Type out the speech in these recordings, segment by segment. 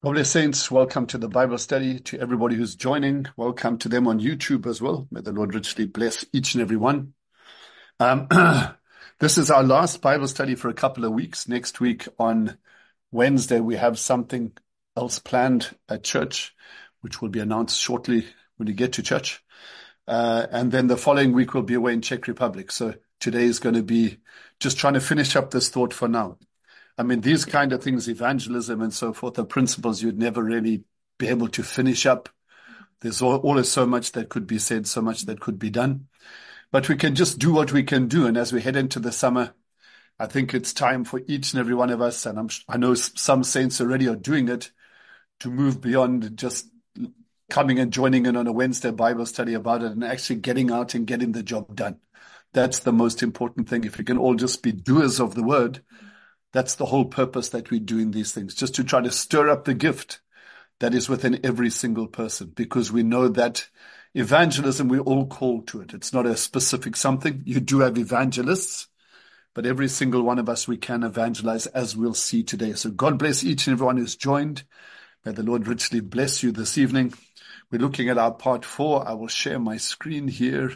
God bless saints. Welcome to the Bible study. To everybody who's joining, welcome to them on YouTube as well. May the Lord richly bless each and every one. Um, this is our last Bible study for a couple of weeks. Next week on Wednesday, we have something else planned at church, which will be announced shortly when you get to church. And then the following week, we'll be away in Czech Republic. So today is going to be just trying to finish up this thought for now. I mean, these kind of things, evangelism and so forth, are principles you'd never really be able to finish up. There's always so much that could be said, so much that could be done. But we can just do what we can do. And as we head into the summer, I think it's time for each and every one of us, and I know some saints already are doing it, to move beyond just coming and joining in on a Wednesday Bible study about it and actually getting out and getting the job done. That's the most important thing. If we can all just be doers of the word, that's the whole purpose that we're doing these things, just to try to stir up the gift that is within every single person, because we know that evangelism, we're all called to it. It's not a specific something. You do have evangelists, but every single one of us, we can evangelize, as we'll see today. So God bless each and everyone who's joined. May the Lord richly bless you this evening. We're looking at our part 4. I will share my screen here,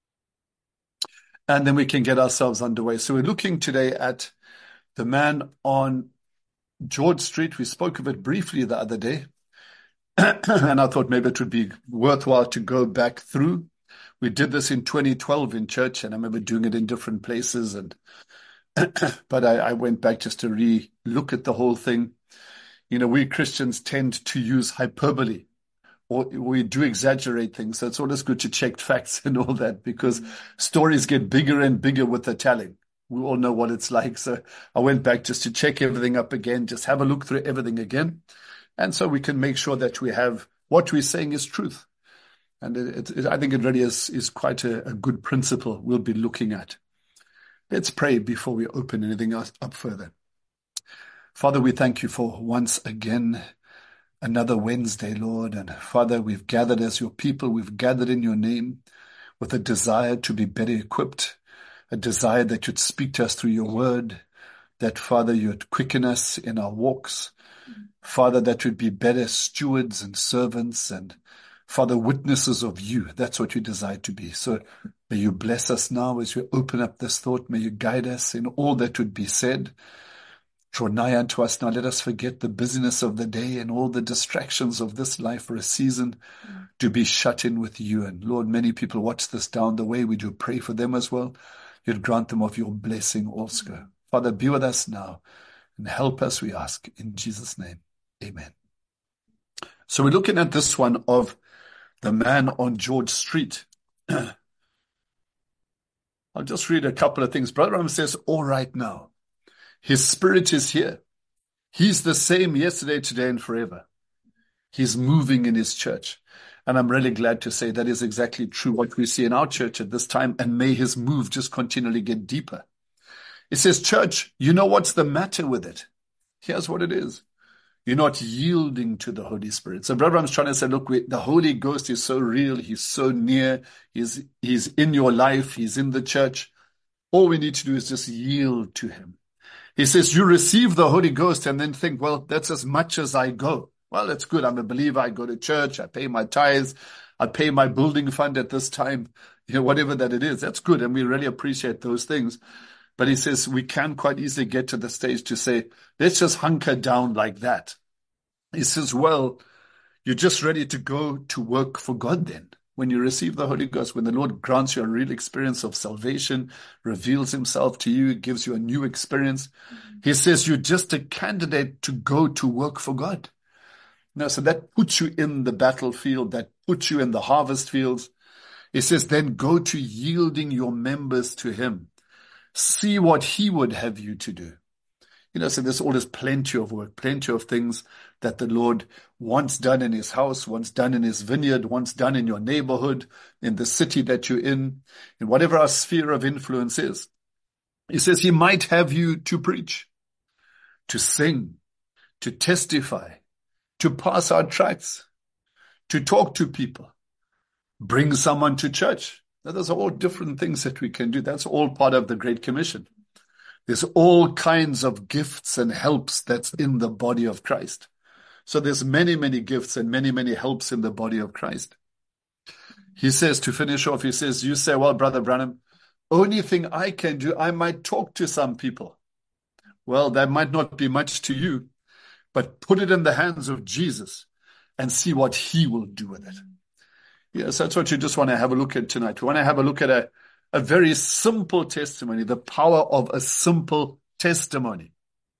and then we can get ourselves underway. So we're looking today at the man on George Street. We spoke of it briefly the other day, and I thought maybe it would be worthwhile to go back through. We did this in 2012 in church, and I remember doing it in different places. But I went back just to re-look at the whole thing. You know, we Christians tend to use hyperbole, or we do exaggerate things. So it's always good to check facts and all that, because stories get bigger and bigger with the telling. We all know what it's like. So I went back just to check everything up again, just have a look through everything again. And so we can make sure that we have what we're saying is truth. And I think it really is quite a good principle we'll be looking at. Let's pray before we open anything else up further. Father, we thank you for once again another Wednesday, Lord. And Father, we've gathered as your people. We've gathered in your name with a desire to be better equipped, a desire that you'd speak to us through your word, that, Father, you'd quicken us in our walks. Father, that we'd be better stewards and servants and, Father, witnesses of you. That's what you desire to be. So may you bless us now as we open up this thought. May you guide us in all that would be said. Draw nigh unto us now. Let us forget the busyness of the day and all the distractions of this life for a season to be shut in with you. And Lord, many people watch this down the way. We do pray for them as well. You'd grant them of your blessing also. Father, be with us now and help us, we ask, in Jesus' name. Amen. So we're looking at this one of the man on George Street. I'll just read a couple of things. Brother Ram says, all right now. His spirit is here. He's the same yesterday, today, and forever. He's moving in his church. And I'm really glad to say that is exactly true what we see in our church at this time. And may his move just continually get deeper. It says, church, you know what's the matter with it? Here's what it is. You're not yielding to the Holy Spirit. So Brother Ram's trying to say, look, the Holy Ghost is so real. He's so near. He's in your life. He's in the church. All we need to do is just yield to him. He says, you receive the Holy Ghost and then think, well, that's as much as I go. Well, that's good. I'm a believer. I go to church. I pay my tithes. I pay my building fund at this time. You know, whatever that it is. That's good. And we really appreciate those things. But he says we can quite easily get to the stage to say, let's just hunker down like that. He says, well, you're just ready to go to work for God then. When you receive the Holy Ghost, when the Lord grants you a real experience of salvation, reveals himself to you, gives you a new experience, he says you're just a candidate to go to work for God. Now, so that puts you in the battlefield, that puts you in the harvest fields. He says, then go to yielding your members to him. See what he would have you to do. You know, so there's always plenty of work, plenty of things that the Lord wants done in his house, wants done in his vineyard, wants done in your neighborhood, in the city that you're in whatever our sphere of influence is. He says he might have you to preach, to sing, to testify, to pass out tracts, to talk to people, bring someone to church. Now, those are all different things that we can do. That's all part of the Great Commission. There's all kinds of gifts and helps that's in the body of Christ. So there's many, many gifts and many, many helps in the body of Christ. He says, to finish off, he says, you say, well, Brother Branham, only thing I can do, I might talk to some people. Well, that might not be much to you, but put it in the hands of Jesus and see what he will do with it. Yes, that's what you just want to have a look at tonight. We want to have a look at a very simple testimony, the power of a simple testimony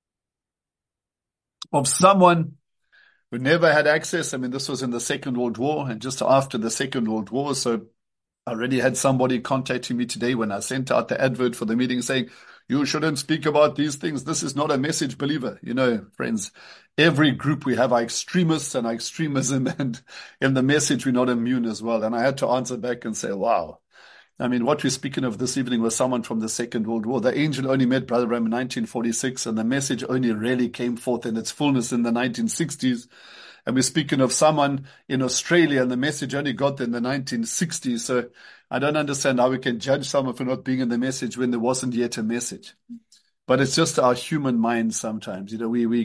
of someone who never had access. I mean, this was in the Second World War and just after the Second World War. So I already had somebody contacting me today when I sent out the advert for the meeting saying, you shouldn't speak about these things. This is not a message believer. You know, friends, every group we have our extremists and our extremism, and in the message we're not immune as well. And I had to answer back and say, wow. I mean, what we're speaking of this evening was someone from the Second World War. The angel only met Brother Branham in 1946, and the message only really came forth in its fullness in the 1960s. And we're speaking of someone in Australia, and the message only got there in the 1960s. So I don't understand how we can judge someone for not being in the message when there wasn't yet a message. But it's just our human mind sometimes. You know, we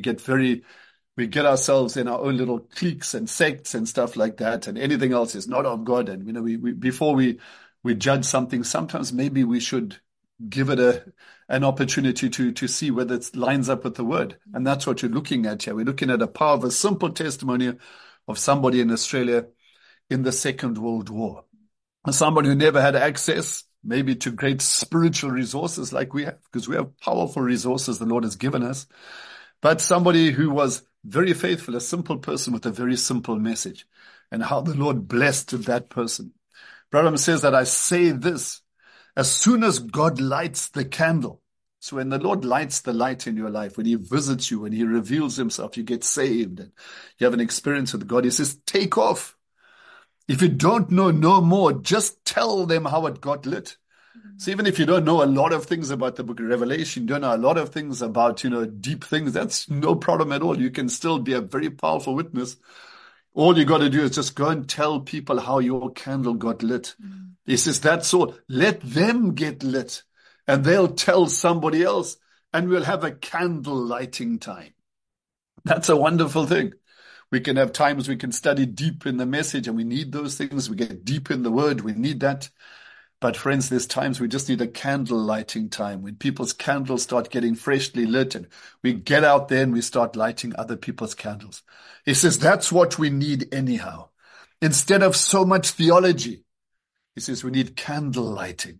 get ourselves in our own little cliques and sects and stuff like that, and anything else is not of God. And, you know, before we judge something, sometimes maybe we should give it an opportunity to see whether it lines up with the word. And that's what you're looking at here. We're looking at a power of a simple testimony of somebody in Australia in the Second World War. Somebody who never had access maybe to great spiritual resources like we have, because we have powerful resources the Lord has given us, but somebody who was very faithful, a simple person with a very simple message, and how the Lord blessed that person. Branham says that I say this, as soon as God lights the candle. So when the Lord lights the light in your life, when he visits you, when he reveals himself, you get saved and you have an experience with God. He says, take off. If you don't know no more, just tell them how it got lit. So even if you don't know a lot of things about the book of Revelation, you don't know a lot of things about, deep things, that's no problem at all. You can still be a very powerful witness. All you got to do is just go and tell people how your candle got lit. He says, that's all. Let them get lit and they'll tell somebody else and we'll have a candle lighting time. That's a wonderful thing. We can have times we can study deep in the message, and we need those things. We get deep in the word. We need that. But friends, there's times we just need a candle lighting time when people's candles start getting freshly lit and we get out there and we start lighting other people's candles. He says that's what we need anyhow. Instead of so much theology, he says we need candle lighting.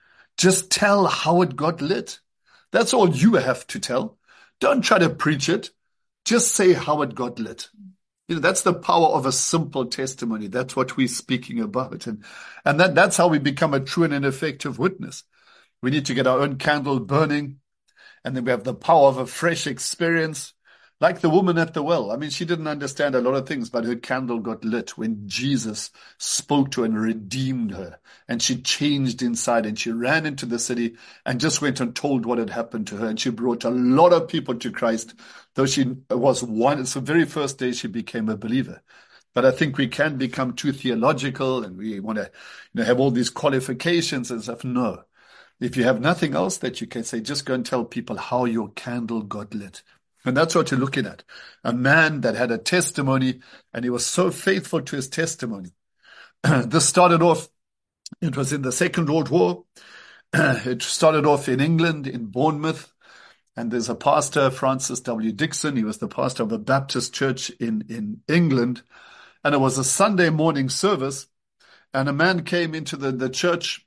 Just tell how it got lit. That's all you have to tell. Don't try to preach it. Just say how it got lit. That's the power of a simple testimony. That's what we're speaking about. And that's how we become a true and an effective witness. We need to get our own candle burning. And then we have the power of a fresh experience. Like the woman at the well. I mean, she didn't understand a lot of things, but her candle got lit when Jesus spoke to her and redeemed her. And she changed inside and she ran into the city and just went and told what had happened to her. And she brought a lot of people to Christ, though she was one. It's the very first day she became a believer. But I think we can become too theological and we want to have all these qualifications and stuff. No. If you have nothing else that you can say, just go and tell people how your candle got lit. And that's what you're looking at. A man that had a testimony and he was so faithful to his testimony. This started off, it was in the Second World War. It started off in England, in Bournemouth. And there's a pastor, Francis W. Dixon. He was the pastor of a Baptist church in England. And it was a Sunday morning service. And a man came into the church.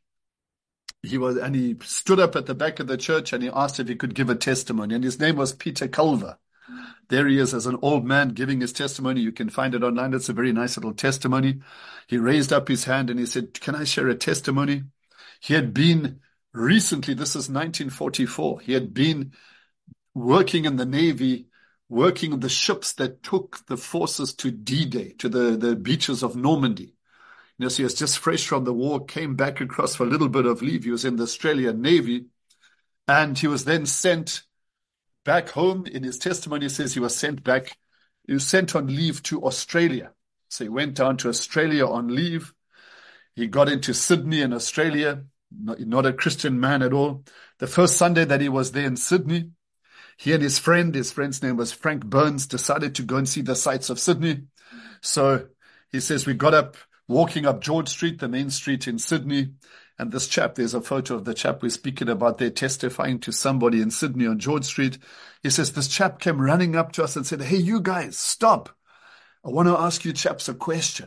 He stood up at the back of the church and he asked if he could give a testimony. And his name was Peter Culver. There he is as an old man giving his testimony. You can find it online. It's a very nice little testimony. He raised up his hand and he said, can I share a testimony? He had been recently, this is 1944, he had been working in the Navy, working on the ships that took the forces to D-Day, to the beaches of Normandy. So he was just fresh from the war, came back across for a little bit of leave. He was in the Australian Navy, and he was then sent back home. In his testimony, he says he was sent on leave to Australia. So he went down to Australia on leave. He got into Sydney in Australia, not a Christian man at all. The first Sunday that he was there in Sydney, He and his friend's name was Frank Burns, decided to go and see the sights of Sydney. So he says, we got up, walking up George Street, the main street in Sydney. And this chap, there's a photo of the chap we're speaking about there, testifying to somebody in Sydney on George Street. He says, this chap came running up to us and said, hey, you guys, stop. I want to ask you chaps a question.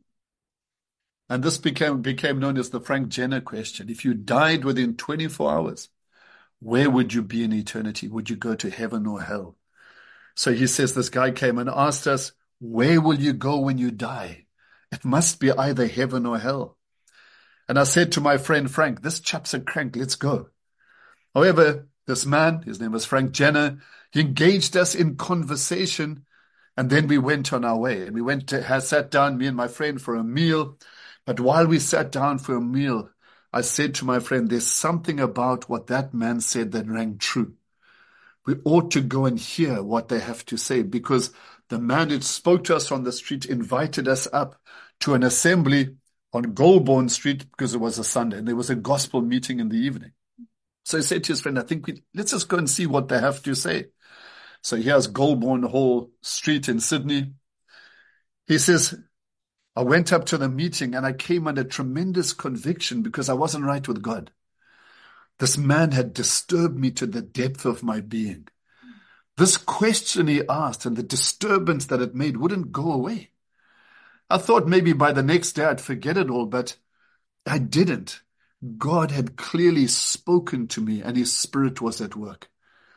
And this became known as the Frank Jenner question. If you died within 24 hours, where would you be in eternity? Would you go to heaven or hell? So he says this guy came and asked us, where will you go when you die? It must be either heaven or hell. And I said to my friend Frank, this chap's a crank, let's go. However, this man, his name was Frank Jenner, he engaged us in conversation, and then we went on our way. And we sat down, me and my friend, for a meal. But while we sat down for a meal, I said to my friend, there's something about what that man said that rang true. We ought to go and hear what they have to say, because the man who spoke to us on the street invited us up to an assembly on Goulburn Street because it was a Sunday and there was a gospel meeting in the evening. So he said to his friend, I think let's just go and see what they have to say. So here's Goulburn Hall Street in Sydney. He says, I went up to the meeting and I came under tremendous conviction because I wasn't right with God. This man had disturbed me to the depth of my being. This question he asked and the disturbance that it made wouldn't go away. I thought maybe by the next day I'd forget it all, but I didn't. God had clearly spoken to me and his spirit was at work.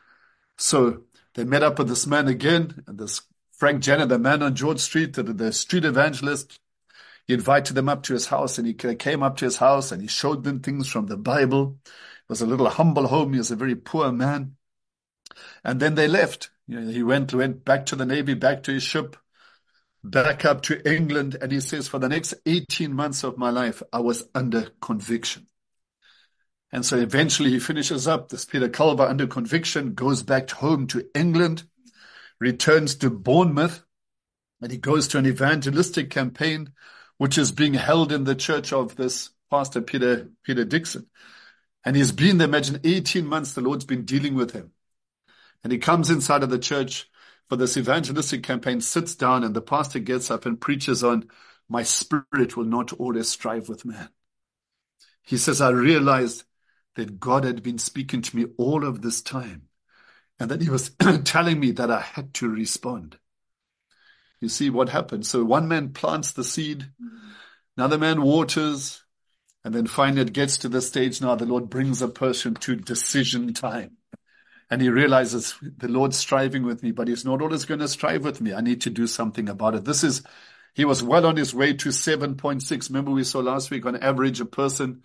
So they met up with this man again, and this Frank Jenner, the man on George Street, the street evangelist, he invited them up to his house, and he came up to his house and he showed them things from the Bible. It was a little humble home. He was a very poor man. And then they left. He went back to the Navy, back to his ship, back up to England. And he says, for the next 18 months of my life, I was under conviction. And so eventually he finishes up, this Peter Culver, under conviction, goes back home to England, returns to Bournemouth, and he goes to an evangelistic campaign, which is being held in the church of this Pastor Peter Dixon. And he's been there, imagine, 18 months, the Lord's been dealing with him. And he comes inside of the church for this evangelistic campaign, sits down, and the pastor gets up and preaches on, my spirit will not always strive with man. He says, I realized that God had been speaking to me all of this time, and that he was telling me that I had to respond. You see what happened? So one man plants the seed, another man waters, and then finally it gets to the stage now the Lord brings a person to decision time. And he realizes the Lord's striving with me, but he's not always going to strive with me. I need to do something about it. He was well on his way to 7.6. Remember we saw last week on average a person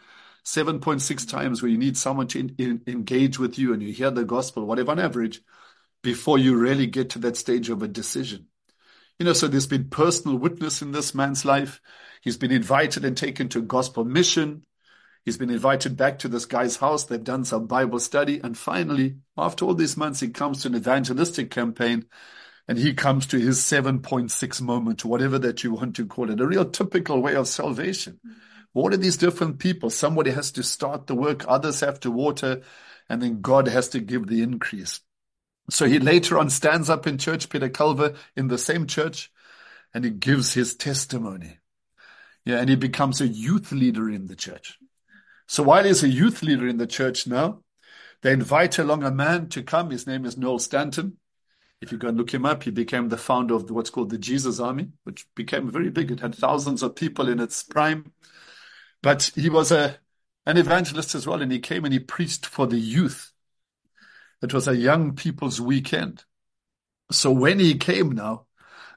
7.6 times where you need someone to engage with you and you hear the gospel, whatever on average, before you really get to that stage of a decision. So there's been personal witness in this man's life. He's been invited and taken to a gospel mission. He's been invited back to this guy's house. They've done some Bible study. And finally, after all these months, he comes to an evangelistic campaign and he comes to his 7.6 moment, whatever that you want to call it, a real typical way of salvation. What are these different people? Somebody has to start the work, others have to water, and then God has to give the increase. So he later on stands up in church, Peter Culver, in the same church, and he gives his testimony. And he becomes a youth leader in the church. So while he's a youth leader in the church now, they invite along a man to come. His name is Noel Stanton. If you go and look him up, he became the founder of what's called the Jesus Army, which became very big. It had thousands of people in its prime. But he was an evangelist as well, and he came and he preached for the youth. It was a young people's weekend. So when he came now,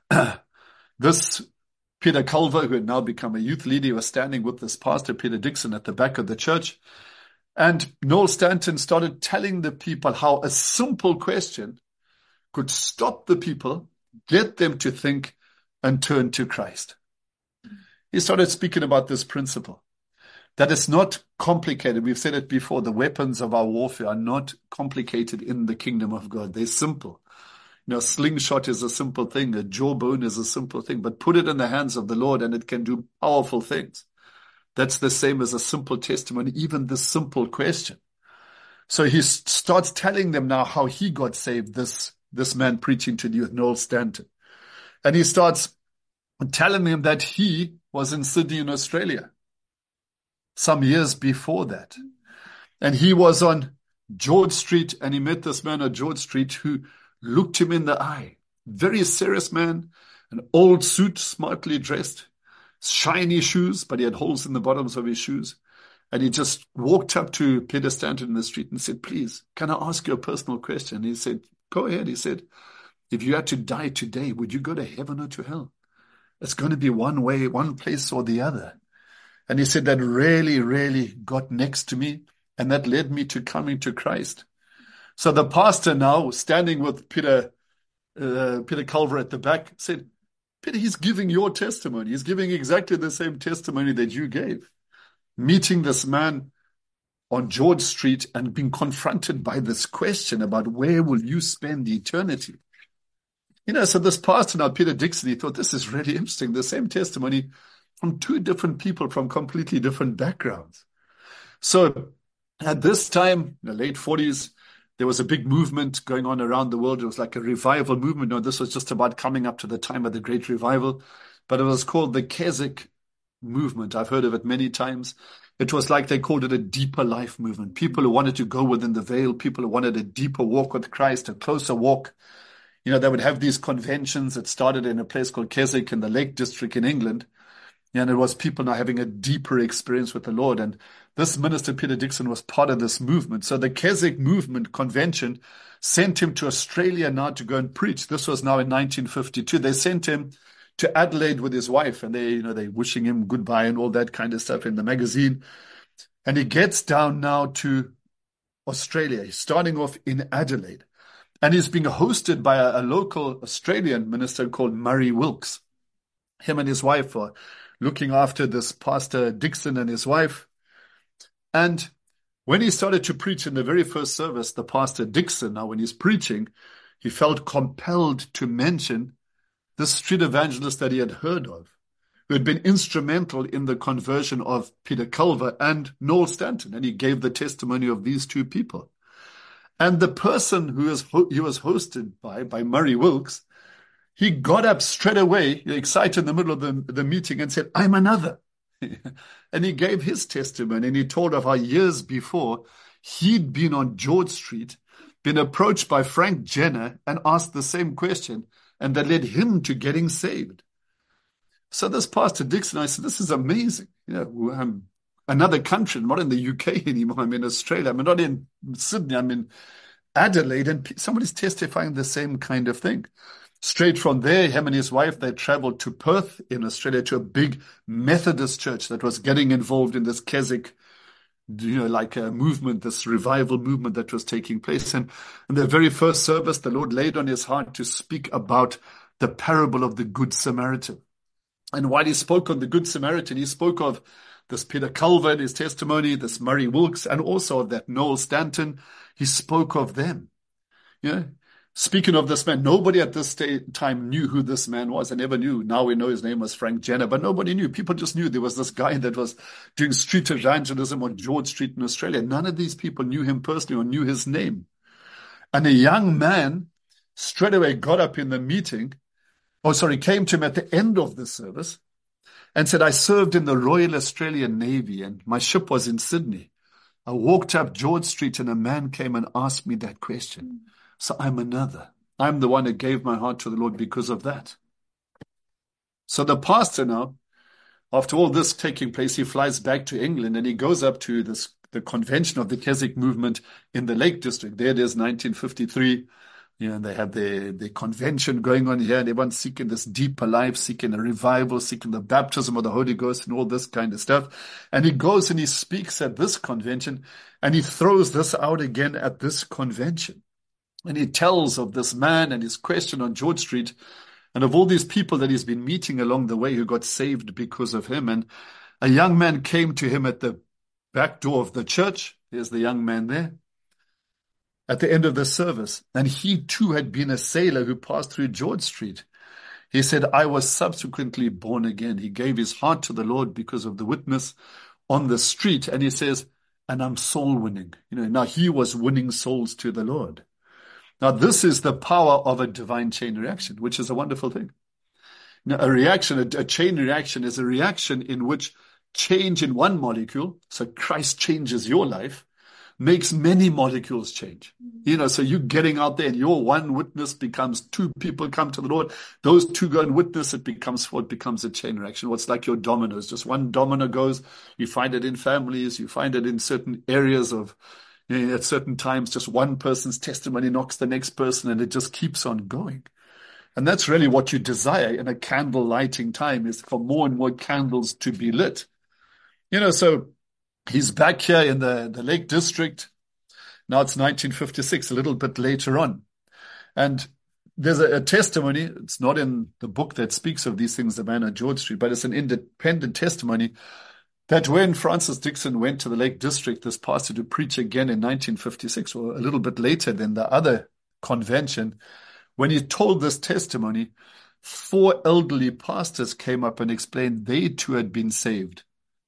this Peter Culver, who had now become a youth leader, was standing with this pastor, Peter Dixon, at the back of the church. And Noel Stanton started telling the people how a simple question could stop the people, get them to think, and turn to Christ. He started speaking about this principle, that it's not complicated. We've said it before. The weapons of our warfare are not complicated in the kingdom of God. They're simple. A slingshot is a simple thing. A jawbone is a simple thing. But put it in the hands of the Lord and it can do powerful things. That's the same as a simple testimony, even this simple question. So he starts telling them now how he got saved, this man preaching to you, Noel Stanton. And he starts telling them that he was in Sydney in Australia some years before that. And he was on George Street, and he met this man on George Street who looked him in the eye. Very serious man, an old suit, smartly dressed, shiny shoes, but he had holes in the bottoms of his shoes. And he just walked up to Peter Stanton in the street and said, "Please, can I ask you a personal question?" He said, "Go ahead." He said, "If you had to die today, would you go to heaven or to hell? It's going to be one way, one place or the other." And he said that really, really got next to me, and that led me to coming to Christ. So the pastor now, standing with Peter Culver at the back, said, "Peter, he's giving your testimony. He's giving exactly the same testimony that you gave. Meeting this man on George Street and being confronted by this question about where will you spend eternity?" So this pastor now, Peter Dixon, he thought, this is really interesting. The same testimony from two different people from completely different backgrounds. So at this time, in the late 40s, there was a big movement going on around the world. It was like a revival movement. No, this was just about coming up to the time of the Great Revival, but it was called the Keswick movement. I've heard of it many times. It was like they called it a deeper life movement. People who wanted to go within the veil, people who wanted a deeper walk with Christ, a closer walk. They would have these conventions. It started in a place called Keswick in the Lake District in England. And it was people now having a deeper experience with the Lord. And this minister, Peter Dixon, was part of this movement. So the Keswick movement convention sent him to Australia now to go and preach. This was now in 1952. They sent him to Adelaide with his wife, and they wishing him goodbye and all that kind of stuff in the magazine. And he gets down now to Australia. He's starting off in Adelaide. And he's being hosted by a local Australian minister called Murray Wilkes. Him and his wife are looking after this Pastor Dixon and his wife. And when he started to preach in the very first service, the Pastor Dixon, now when he's preaching, he felt compelled to mention the street evangelist that he had heard of, who had been instrumental in the conversion of Peter Culver and Noel Stanton. And he gave the testimony of these two people. And the person he was hosted by Murray Wilkes, he got up straight away, excited in the middle of the meeting, and said, "I'm another." And he gave his testimony, and he told of how years before he'd been on George Street, been approached by Frank Jenner and asked the same question, and that led him to getting saved. So this Pastor Dixon, I said, this is amazing. I'm another country. I'm not in the UK anymore. I'm in Australia. I'm not in Sydney. I'm in Adelaide, and somebody's testifying the same kind of thing. Straight from there, him and his wife, they traveled to Perth in Australia to a big Methodist church that was getting involved in this Keswick, like a movement, this revival movement that was taking place. And in the very first service, the Lord laid on his heart to speak about the parable of the Good Samaritan. And while he spoke on the Good Samaritan, he spoke of this Peter Culver in his testimony, this Murray Wilkes, and also of that Noel Stanton. He spoke of them. Speaking of this man, nobody at this time knew who this man was. I never knew. Now we know his name was Frank Jenner, but nobody knew. People just knew there was this guy that was doing street evangelism on George Street in Australia. None of these people knew him personally or knew his name. And a young man straight away got up in the meeting, came to him at the end of the service and said, "I served in the Royal Australian Navy and my ship was in Sydney. I walked up George Street and a man came and asked me that question. So I'm another. I'm the one who gave my heart to the Lord because of that." So the pastor now, after all this taking place, he flies back to England and he goes up to the convention of the Keswick movement in the Lake District. There it is, 1953. And they have the convention going on here, and everyone's seeking this deeper life, seeking a revival, seeking the baptism of the Holy Ghost and all this kind of stuff. And he goes and he speaks at this convention, and he throws this out again at this convention. And he tells of this man and his question on George Street, and of all these people that he's been meeting along the way who got saved because of him. And a young man came to him at the back door of the church. There's the young man there. At the end of the service, and he too had been a sailor who passed through George Street. He said, "I was subsequently born again." He gave his heart to the Lord because of the witness on the street. And he says, and I'm soul winning. Now he was winning souls to the Lord. Now this is the power of a divine chain reaction, which is a wonderful thing. A reaction, a chain reaction is a reaction in which change in one molecule, so Christ changes your life, makes many molecules change. So you getting out there and your one witness becomes two people come to the Lord. Those two go and witness. It becomes a chain reaction. What's like your dominoes. Just one domino goes. You find it in families. You find it in certain areas of, at certain times, just one person's testimony knocks the next person and it just keeps on going. And that's really what you desire in a candle lighting time, is for more and more candles to be lit. So he's back here in the Lake District. Now it's 1956, a little bit later on. And there's a testimony. It's not in the book that speaks of these things, The Man on George Street, but it's an independent testimony that when Francis Dixon went to the Lake District, this pastor, to preach again in 1956, or a little bit later than the other convention, when he told this testimony, 4 elderly pastors came up and explained they too had been saved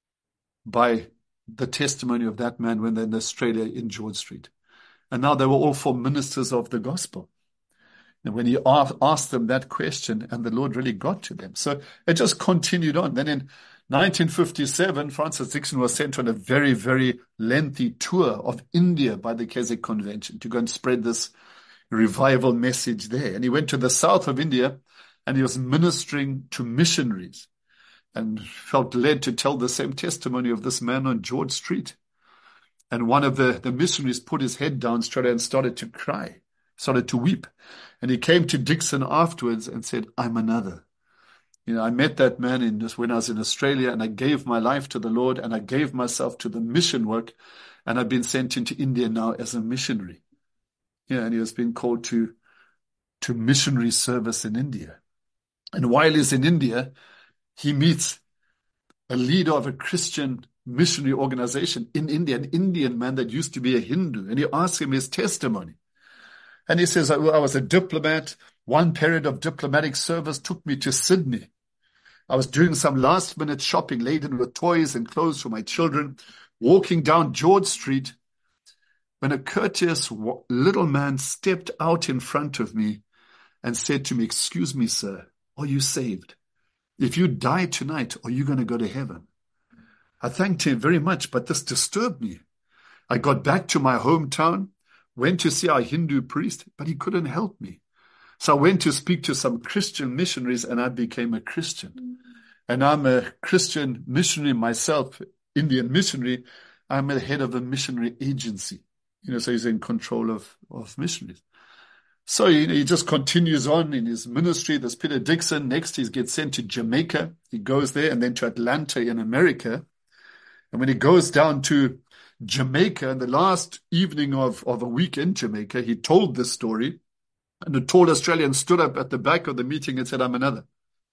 by the testimony of that man when they're in Australia in George Street. And now they were all 4 ministers of the gospel. And when he asked them that question, and the Lord really got to them. So it just continued on. Then in 1957, Francis Dixon was sent on a very, very lengthy tour of India by the Keswick Convention to go and spread this revival message there. And he went to the south of India and he was ministering to missionaries and felt led to tell the same testimony of this man on George Street. And one of the missionaries put his head down straight and started to cry, started to weep. And he came to Dixon afterwards and said, I'm another. I met that man when I was in Australia, and I gave my life to the Lord and I gave myself to the mission work, and I've been sent into India now as a missionary. And he has been called to missionary service in India. And while he's in India, he meets a leader of a Christian missionary organization in India, an Indian man that used to be a Hindu. And he asks him his testimony. And he says, I was a diplomat. One period of diplomatic service took me to Sydney. I was doing some last-minute shopping laden with toys and clothes for my children, walking down George Street, when a courteous little man stepped out in front of me and said to me, excuse me, sir, are you saved? If you die tonight, are you going to go to heaven? I thanked him very much, but this disturbed me. I got back to my hometown, went to see our Hindu priest, but he couldn't help me. So I went to speak to some Christian missionaries and I became a Christian. And I'm a Christian missionary myself, Indian missionary. I'm the head of a missionary agency. So he's in control of missionaries. So, he just continues on in his ministry. There's Peter Dixon. Next, he gets sent to Jamaica. He goes there and then to Atlanta in America. And when he goes down to Jamaica, the last evening of a week in Jamaica, he told this story. And the tall Australian stood up at the back of the meeting and said, I'm another.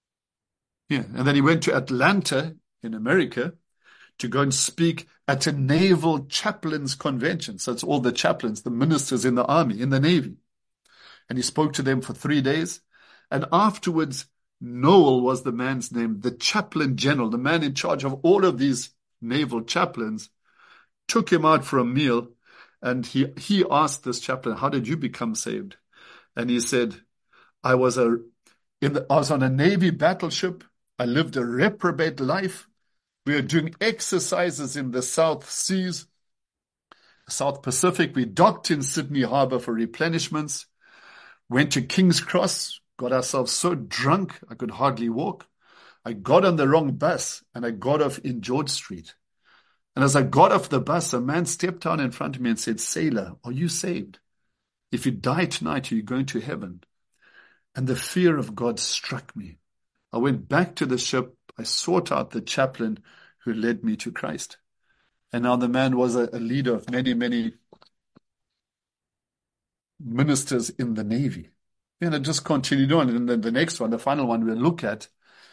And then he went to Atlanta in America to go and speak at a naval chaplains convention. So it's all the chaplains, the ministers in the army, in the Navy. And he spoke to them for 3 days. And afterwards, Noel was the man's name, the chaplain general, the man in charge of all of these naval chaplains, took him out for a meal. And he asked this chaplain, how did you become saved? And he said, I was on a Navy battleship. I lived a reprobate life. We were doing exercises in the South Seas, South Pacific. We docked in Sydney Harbour for replenishments, went to King's Cross, got ourselves so drunk I could hardly walk. I got on the wrong bus and I got off in George Street. And as I got off the bus, a man stepped down in front of me and said, Sailor, are you saved? If you die tonight, are you going to heaven? And the fear of God struck me. I went back to the ship. I sought out the chaplain who led me to Christ. And now the man was a leader of many, many ministers in the Navy. And it just continued on. And then the next one, the final one we'll look at.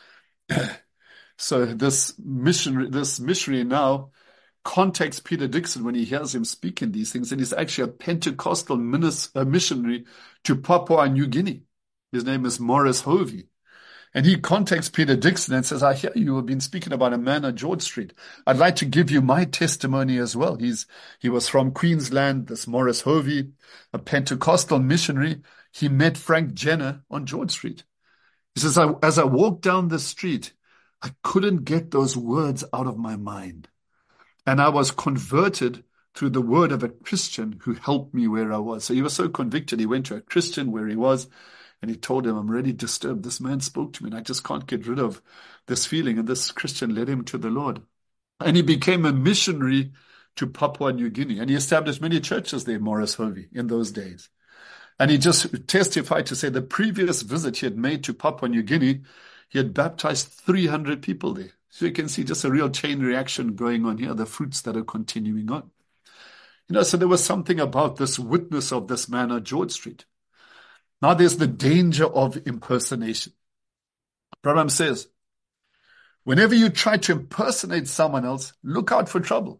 So this missionary now contacts Peter Dixon when he hears him speaking these things. And he's actually a Pentecostal missionary to Papua New Guinea. His name is Morris Hovey. And he contacts Peter Dixon and says, I hear you have been speaking about a man on George Street. I'd like to give you my testimony as well. He was from Queensland, this Morris Hovey, a Pentecostal missionary. He met Frank Jenner on George Street. He says, as I walked down the street, I couldn't get those words out of my mind. And I was converted through the word of a Christian who helped me where I was. So he was so convicted. He went to a Christian where he was. And he told him, I'm really disturbed. This man spoke to me and I just can't get rid of this feeling. And this Christian led him to the Lord. And he became a missionary to Papua New Guinea. And he established many churches there, Morris Hovey, in those days. And he just testified to say the previous visit he had made to Papua New Guinea, he had baptized 300 people there. So you can see just a real chain reaction going on here, the fruits that are continuing on. So there was something about this witness of this man on George Street. Now there's the danger of impersonation. Branham says, whenever you try to impersonate someone else, look out for trouble.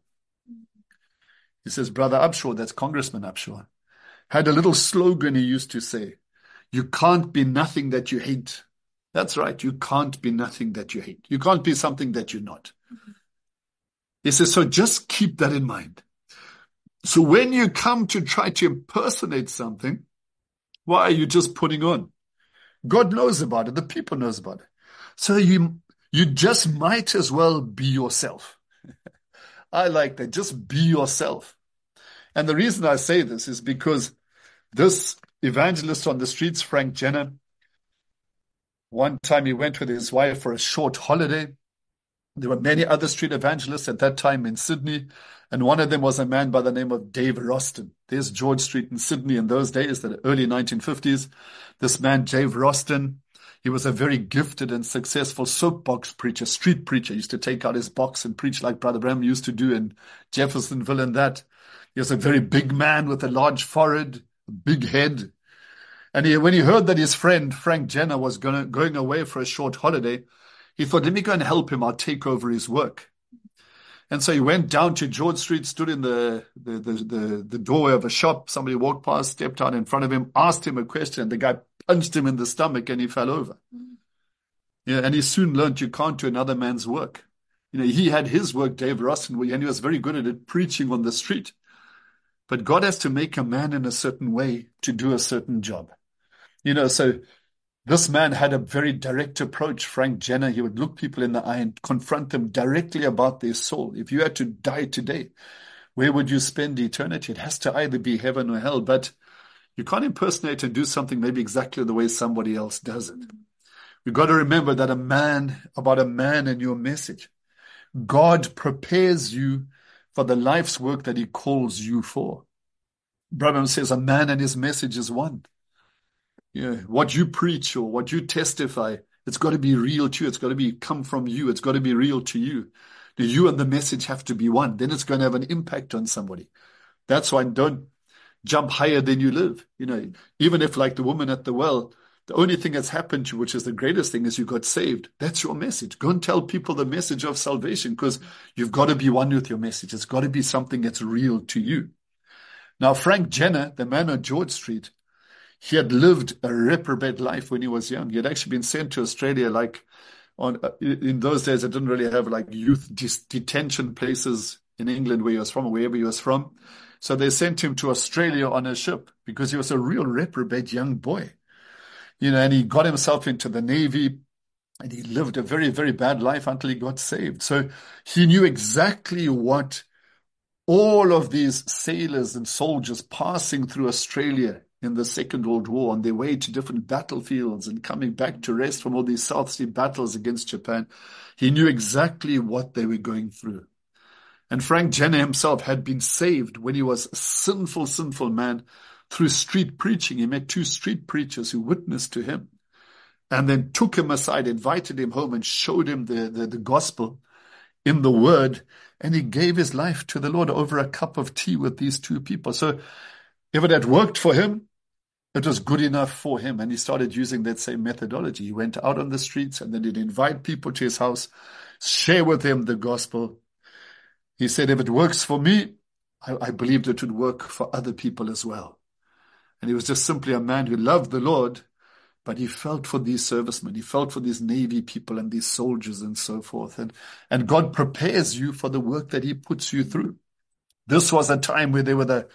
He says, Brother Upshaw, that's Congressman Upshaw, had a little slogan he used to say, you can't be nothing that you hate. That's right, you can't be nothing that you hate. You can't be something that you're not. He says, so just keep that in mind. So when you come to try to impersonate something, why are you just putting on? God knows about it. The people knows about it. So you just might as well be yourself. I like that. Just be yourself. And the reason I say this is because this evangelist on the streets, Frank Jenner, one time he went with his wife for a short holiday. There were many other street evangelists at that time in Sydney, and one of them was a man by the name of Dave Roston. There's George Street in Sydney in those days, the early 1950s. This man, Dave Roston, he was a very gifted and successful soapbox preacher, street preacher. He used to take out his box and preach like Brother Branham used to do in Jeffersonville and that. He was a very big man with a large forehead, a big head. And when he heard that his friend, Frank Jenner, was going away for a short holiday, he thought, let me go and help him. I'll take over his work. And so he went down to George Street, stood in the doorway of a shop. Somebody walked past, stepped out in front of him, asked him a question, and the guy punched him in the stomach and he fell over. And he soon learned you can't do another man's work. He had his work, Dave Roston, and he was very good at it, preaching on the street. But God has to make a man in a certain way to do a certain job. So this man had a very direct approach, Frank Jenner. He would look people in the eye and confront them directly about their soul. If you had to die today, where would you spend eternity? It has to either be heaven or hell, but you can't impersonate and do something maybe exactly the way somebody else does it. We've got to remember that about a man and your message. God prepares you for the life's work that he calls you for. Branham says a man and his message is one. What you preach or what you testify, it's got to be real to you. It's got to come from you. It's got to be real to you. You and the message have to be one. Then it's going to have an impact on somebody. That's why don't jump higher than you live. Even if, like the woman at the well, the only thing that's happened to you, which is the greatest thing, is you got saved. That's your message. Go and tell people the message of salvation, because you've got to be one with your message. It's got to be something that's real to you. Now, Frank Jenner, the man on George Street, he had lived a reprobate life when he was young. He had actually been sent to Australia, in those days, they didn't really have youth detention places in England where he was from, or wherever he was from. So they sent him to Australia on a ship because he was a real reprobate young boy. And he got himself into the Navy and he lived a very, very bad life until he got saved. So he knew exactly what all of these sailors and soldiers passing through Australia in the Second World War on their way to different battlefields and coming back to rest from all these South Sea battles against Japan, he knew exactly what they were going through. And Frank Jenner himself had been saved when he was a sinful man through street preaching. He met two street preachers who witnessed to him and then took him aside, invited him home and showed him the gospel in the word. And he gave his life to the Lord over a cup of tea with these two people. So if it had worked for him, it was good enough for him. And he started using that same methodology. He went out on the streets and then he'd invite people to his house, share with them the gospel. He said, if it works for me, I believed it would work for other people as well. And he was just simply a man who loved the Lord, But he felt for these servicemen. He felt for these Navy people and these soldiers and so forth. And God prepares you for the work that he puts you through. This was a time where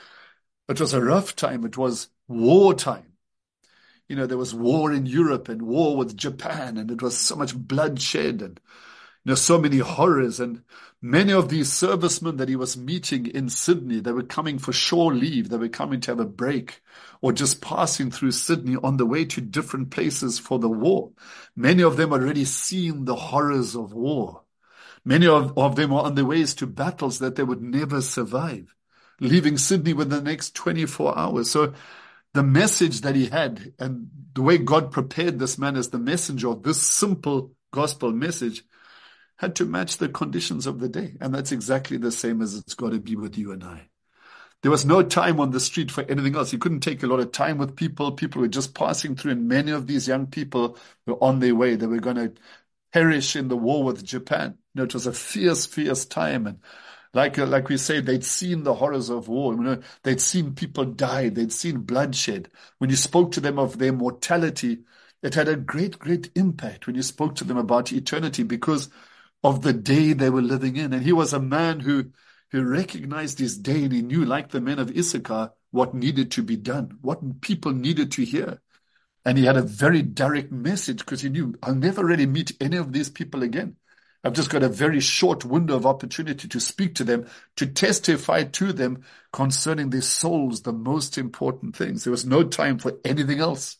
it was a rough time. It was wartime. There was war in Europe and war with Japan, and it was so much bloodshed and so many horrors. And many of these servicemen that he was meeting in Sydney, they were coming for shore leave. They were coming to have a break or just passing through Sydney on the way to different places for the war. Many of them already seen the horrors of war. Many of them were on their ways to battles that they would never survive, leaving Sydney within the next 24 hours. So the message that he had and the way God prepared this man as the messenger of this simple gospel message had to match the conditions of the day. And that's exactly the same as it's got to be with you and I. There was no time on the street for anything else. You couldn't take a lot of time with people. People were just passing through, and many of these young people were on their way. They were going to perish in the war with Japan. It was a fierce, fierce time. And like we say, they'd seen the horrors of war. They'd seen people die. They'd seen bloodshed. When you spoke to them of their mortality, it had a great, great impact when you spoke to them about eternity because of the day they were living in. And he was a man who recognized his day, and he knew, like the men of Issachar, what needed to be done, what people needed to hear. And he had a very direct message because he knew, I'll never really meet any of these people again. I've just got a very short window of opportunity to speak to them, to testify to them concerning their souls, the most important things. There was no time for anything else.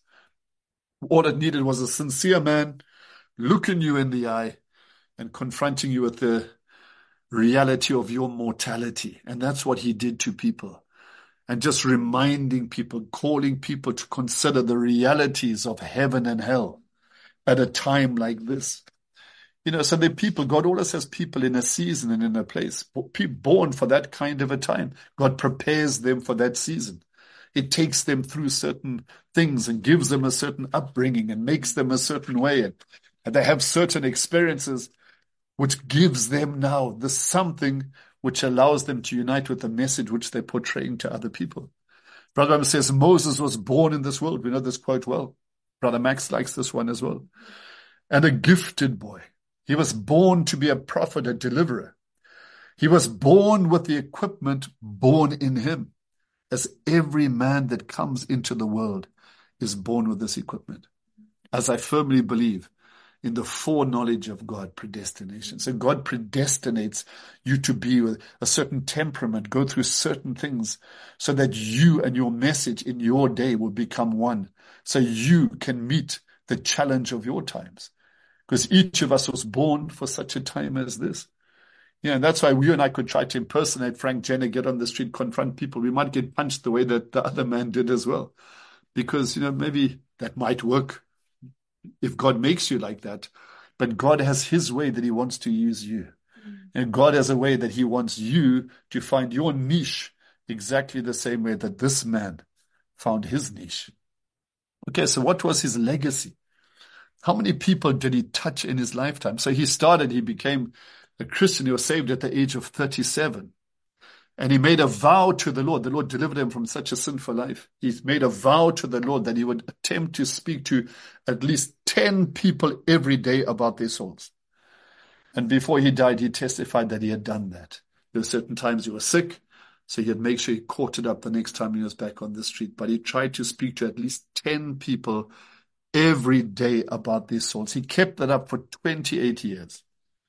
All it needed was a sincere man looking you in the eye and confronting you with the reality of your mortality. And that's what he did to people. And just reminding people, calling people to consider the realities of heaven and hell at a time like this. So the people, God always has people in a season and in a place, born for that kind of a time. God prepares them for that season. It takes them through certain things and gives them a certain upbringing and makes them a certain way. And they have certain experiences which gives them now the something which allows them to unite with the message which they're portraying to other people. Brother Max says, Moses was born in this world. We know this quite well. Brother Max likes this one as well. And a gifted boy. He was born to be a prophet, a deliverer. He was born with the equipment born in him, as every man that comes into the world is born with this equipment. As I firmly believe in the foreknowledge of God, predestination. So God predestinates you to be with a certain temperament, go through certain things so that you and your message in your day will become one. So you can meet the challenge of your times. Because each of us was born for such a time as this. Yeah, and that's why you and I could try to impersonate Frank Jenner, get on the street, confront people. We might get punched the way that the other man did as well. Because, maybe that might work if God makes you like that. But God has his way that he wants to use you. And God has a way that he wants you to find your niche exactly the same way that this man found his niche. Okay, so what was his legacy? How many people did he touch in his lifetime? So he became a Christian. He was saved at the age of 37. And he made a vow to the Lord. The Lord delivered him from such a sinful life. He made a vow to the Lord that he would attempt to speak to at least 10 people every day about their souls. And before he died, he testified that he had done that. There were certain times he was sick, so he'd make sure he caught it up the next time he was back on the street. But he tried to speak to at least 10 people every day about their souls. He kept that up for 28 years.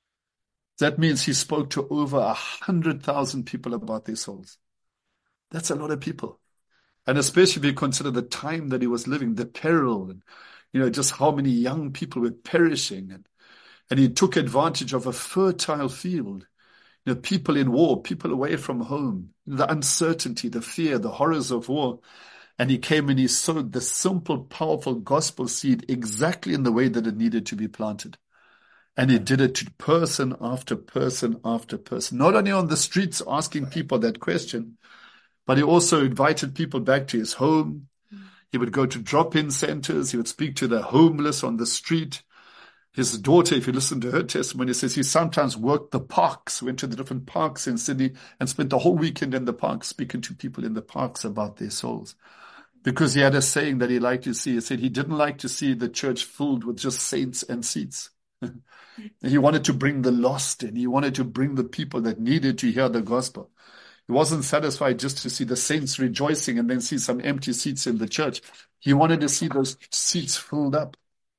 That means he spoke to over 100,000 people about their souls. That's a lot of people. And especially if you consider the time that he was living, the peril, and just how many young people were perishing. And he took advantage of a fertile field. People in war, people away from home, the uncertainty, the fear, the horrors of war. And he came and he sowed the simple, powerful gospel seed exactly in the way that it needed to be planted. And he did it to person after person after person. Not only on the streets asking people that question, but he also invited people back to his home. He would go to drop-in centers. He would speak to the homeless on the street. His daughter, if you listen to her testimony, says he sometimes worked the parks, went to the different parks in Sydney and spent the whole weekend in the parks speaking to people in the parks about their souls. because he had a saying that he liked to see. He said he didn't like to see the church filled with just saints and seats. He wanted to bring the lost in. He wanted to bring the people that needed to hear the gospel. He wasn't satisfied just to see the saints rejoicing and then see some empty seats in the church. He wanted to see those seats filled up.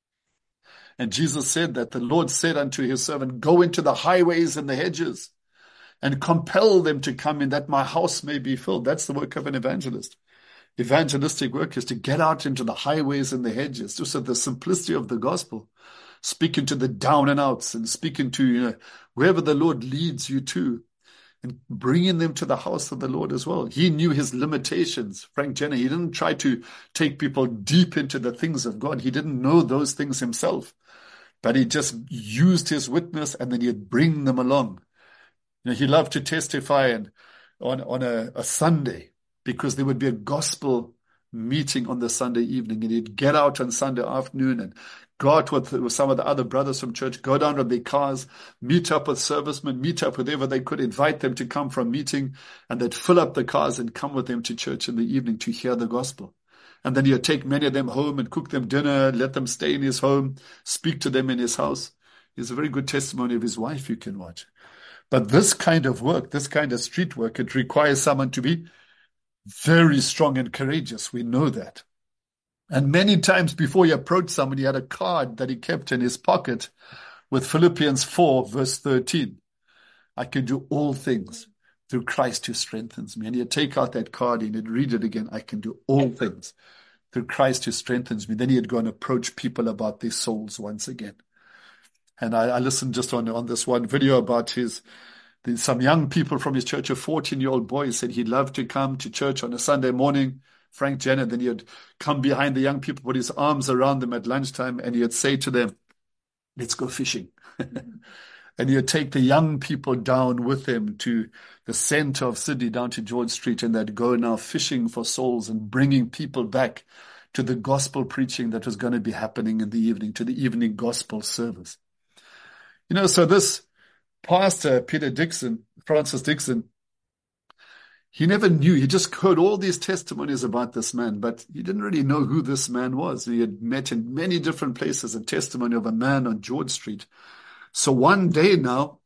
And Jesus said that the Lord said unto his servant, go into the highways and the hedges and compel them to come in that my house may be filled. That's the work of an evangelist. Evangelistic work is to get out into the highways and the hedges, just at the simplicity of the gospel, speaking to the down and outs and speaking to, wherever the Lord leads you to, and bringing them to the house of the Lord as well. He knew his limitations. Frank Jenner, he didn't try to take people deep into the things of God. He didn't know those things himself, but he just used his witness and then he'd bring them along. He loved to testify and on a Sunday, because there would be a gospel meeting on the Sunday evening, and he'd get out on Sunday afternoon and go out with some of the other brothers from church, go down with their cars, meet up with servicemen, meet up with whoever they could, invite them to come for a meeting, and they'd fill up the cars and come with them to church in the evening to hear the gospel. And then he'd take many of them home and cook them dinner, let them stay in his home, speak to them in his house. There's a very good testimony of his wife you can watch. But this kind of work, this kind of street work, it requires someone to be very strong and courageous. We know that. And many times before he approached someone, he had a card that he kept in his pocket with Philippians 4, verse 13. I can do all things through Christ who strengthens me. And he'd take out that card and he'd read it again. I can do all things through Christ who strengthens me. Then he'd go and approach people about their souls once again. And I listened just on this one video about some young people from his church, a 14-year-old boy said he'd love to come to church on a Sunday morning, Frank Jenner. Then he'd come behind the young people, put his arms around them at lunchtime, and he'd say to them, let's go fishing. And he'd take the young people down with him to the center of Sydney, down to George Street, and they'd go now fishing for souls and bringing people back to the gospel preaching that was going to be happening in the evening, to the evening gospel service. So this pastor, Francis Dixon, he never knew. He just heard all these testimonies about this man, but he didn't really know who this man was. He had met in many different places a testimony of a man on George Street. So one day now,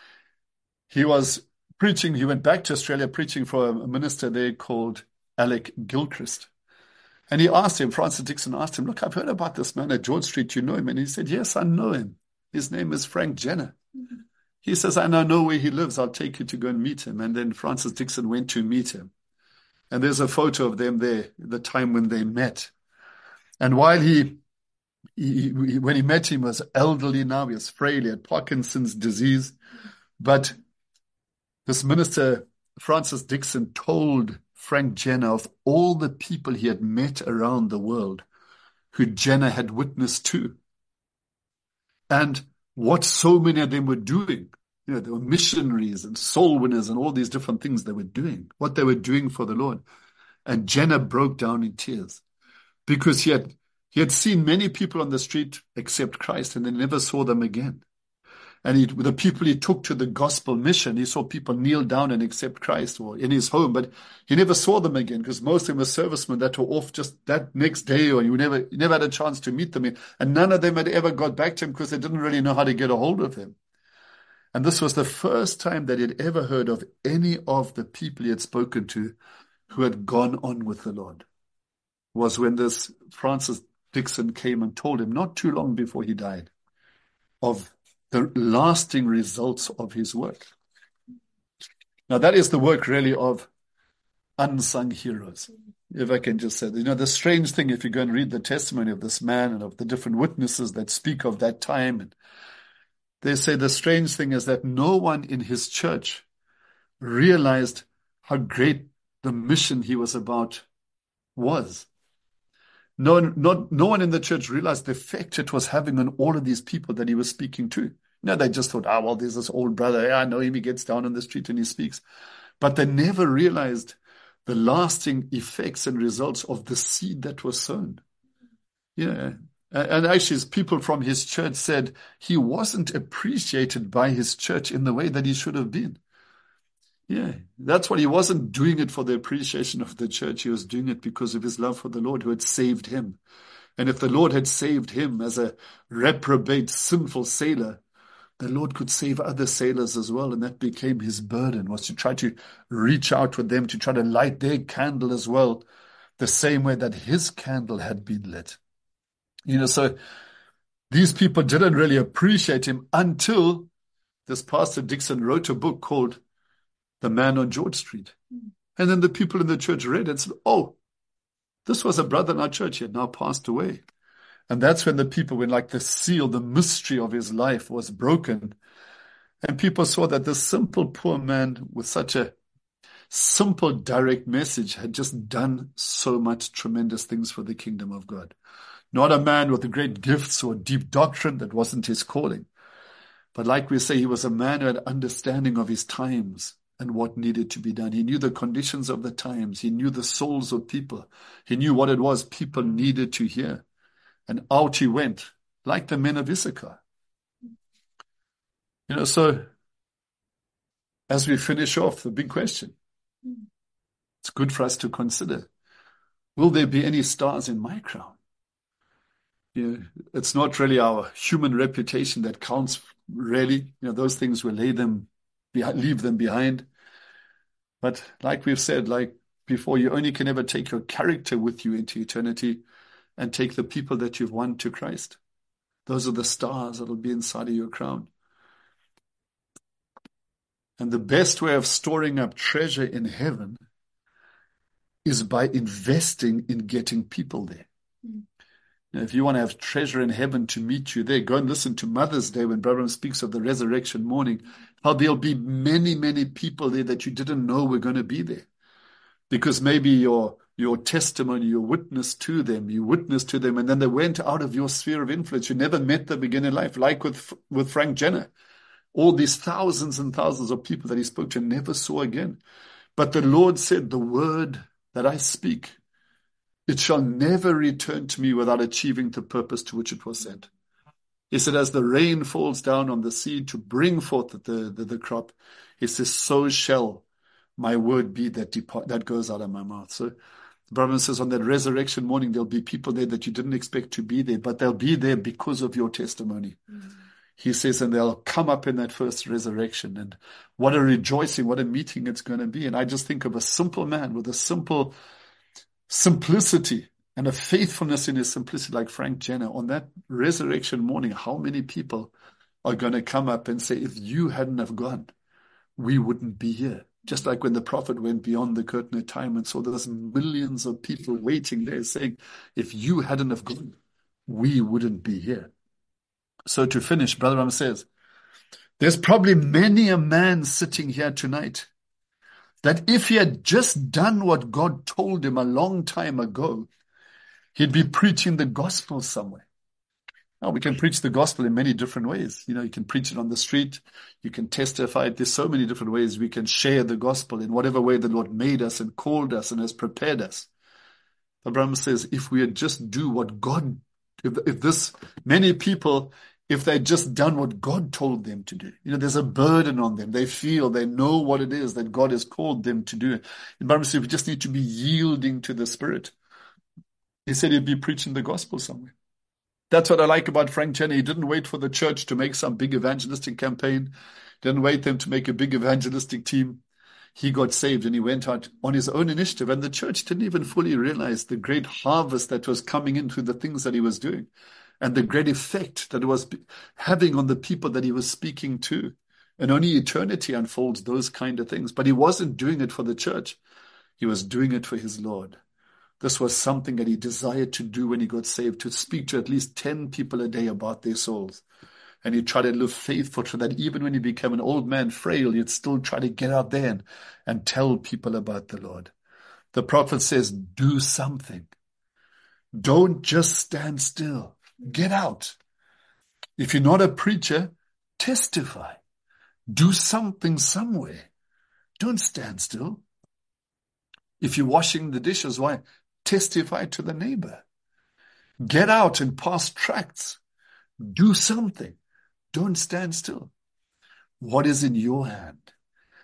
he was preaching. He went back to Australia preaching for a minister there called Alec Gilchrist. And Francis Dixon asked him, look, I've heard about this man at George Street. You know him? And he said, yes, I know him. His name is Frank Jenner. He says, I know where he lives. I'll take you to go and meet him. And then Francis Dixon went to meet him. And there's a photo of them there, the time when they met. And while when he met him, he was elderly now. He was frail. He had Parkinson's disease. But this minister, Francis Dixon, told Frank Jenner of all the people he had met around the world who Jenner had witnessed to. And what so many of them were doing. They were missionaries and soul winners and all these different things they were doing, what they were doing for the Lord. And Jenner broke down in tears because he had seen many people on the street accept Christ and they never saw them again. And the people he took to the gospel mission, he saw people kneel down and accept Christ or in his home, but he never saw them again because most of them were servicemen that were off just that next day, or you never had a chance to meet them. And none of them had ever got back to him because they didn't really know how to get a hold of him. And this was the first time that he had ever heard of any of the people he had spoken to who had gone on with the Lord. Was when this Francis Dixon came and told him not too long before he died of the lasting results of his work. Now that is the work really of unsung heroes, if I can just say that. The strange thing, if you go and read the testimony of this man and of the different witnesses that speak of that time, and they say the strange thing is that no one in his church realized how great the mission he was about was. No one in the church realized the effect it was having on all of these people that he was speaking to. They just thought, well, there's this old brother. Yeah, I know him. He gets down on the street and he speaks. But they never realized the lasting effects and results of the seed that was sown. And actually, people from his church said he wasn't appreciated by his church in the way that he should have been. Yeah, that's what he wasn't doing it for the appreciation of the church. He was doing it because of his love for the Lord who had saved him. And if the Lord had saved him as a reprobate, sinful sailor, the Lord could save other sailors as well. And that became his burden, was to try to reach out with them, to try to light their candle as well, the same way that his candle had been lit. So these people didn't really appreciate him until this Pastor Dixon wrote a book called The Man on George Street. And then the people in the church read it and said, oh, this was a brother in our church. He had now passed away. And that's when the people, when like the seal, the mystery of his life was broken. And people saw that this simple poor man with such a simple, direct message had just done so much tremendous things for the kingdom of God. Not a man with great gifts or deep doctrine, that wasn't his calling. But like we say, he was a man who had understanding of his times and what needed to be done. He knew the conditions of the times. He knew the souls of people. He knew what it was people needed to hear. And out he went, like the men of Issachar. So as we finish off, the big question, it's good for us to consider, will there be any stars in my crown? It's not really our human reputation that counts, really. Those things will leave them behind. But like we've said, like before, you only can ever take your character with you into eternity and take the people that you've won to Christ. Those are the stars that will be inside of your crown. And the best way of storing up treasure in heaven is by investing in getting people there. Now, if you want to have treasure in heaven to meet you there, go and listen to Mother's Day when Brother speaks of the resurrection morning, how there'll be many, many people there that you didn't know were going to be there. Because maybe your testimony, your witness to them, and then they went out of your sphere of influence. You never met them again in life, like with Frank Jenner. All these thousands and thousands of people that he spoke to never saw again. But the Lord said, the word that I speak, it shall never return to me without achieving the purpose to which it was sent. He said, as the rain falls down on the seed to bring forth the crop, he says, so shall my word be that goes out of my mouth. So the Brahman says on that resurrection morning, there'll be people there that you didn't expect to be there, but they'll be there because of your testimony. Mm-hmm. He says, and they'll come up in that first resurrection. And what a rejoicing, what a meeting it's going to be. And I just think of a simple man with a simple simplicity and a faithfulness in his simplicity, like Frank Jenner. On that resurrection morning, how many people are going to come up and say, if you hadn't have gone, we wouldn't be here. Just like when the prophet went beyond the curtain of time and saw there's millions of people waiting there saying, if you hadn't have gone, we wouldn't be here. So to finish, Brother Ram says, there's probably many a man sitting here tonight that if he had just done what God told him a long time ago, he'd be preaching the gospel somewhere. Now, we can preach the gospel in many different ways. You can preach it on the street. You can testify it. There's so many different ways we can share the gospel in whatever way the Lord made us and called us and has prepared us. Abraham says, if we had just do what God, many people, if they'd just done what God told them to do, there's a burden on them. They know what it is that God has called them to do. And Abraham says, we just need to be yielding to the Spirit. He said he'd be preaching the gospel somewhere. That's what I like about Frank Jenner. He didn't wait for the church to make some big evangelistic campaign. Didn't wait them to make a big evangelistic team. He got saved and he went out on his own initiative. And the church didn't even fully realize the great harvest that was coming in through the things that he was doing and the great effect that it was having on the people that he was speaking to. And only eternity unfolds those kind of things. But he wasn't doing it for the church. He was doing it for his Lord. This was something that he desired to do when he got saved, to speak to at least 10 people a day about their souls. And he tried to live faithful to that. Even when he became an old man, frail, he'd still try to get out there and tell people about the Lord. The prophet says, do something. Don't just stand still. Get out. If you're not a preacher, testify. Do something somewhere. Don't stand still. If you're washing the dishes, why? Testify to the neighbor. Get out and pass tracts. Do something. Don't stand still. What is in your hand?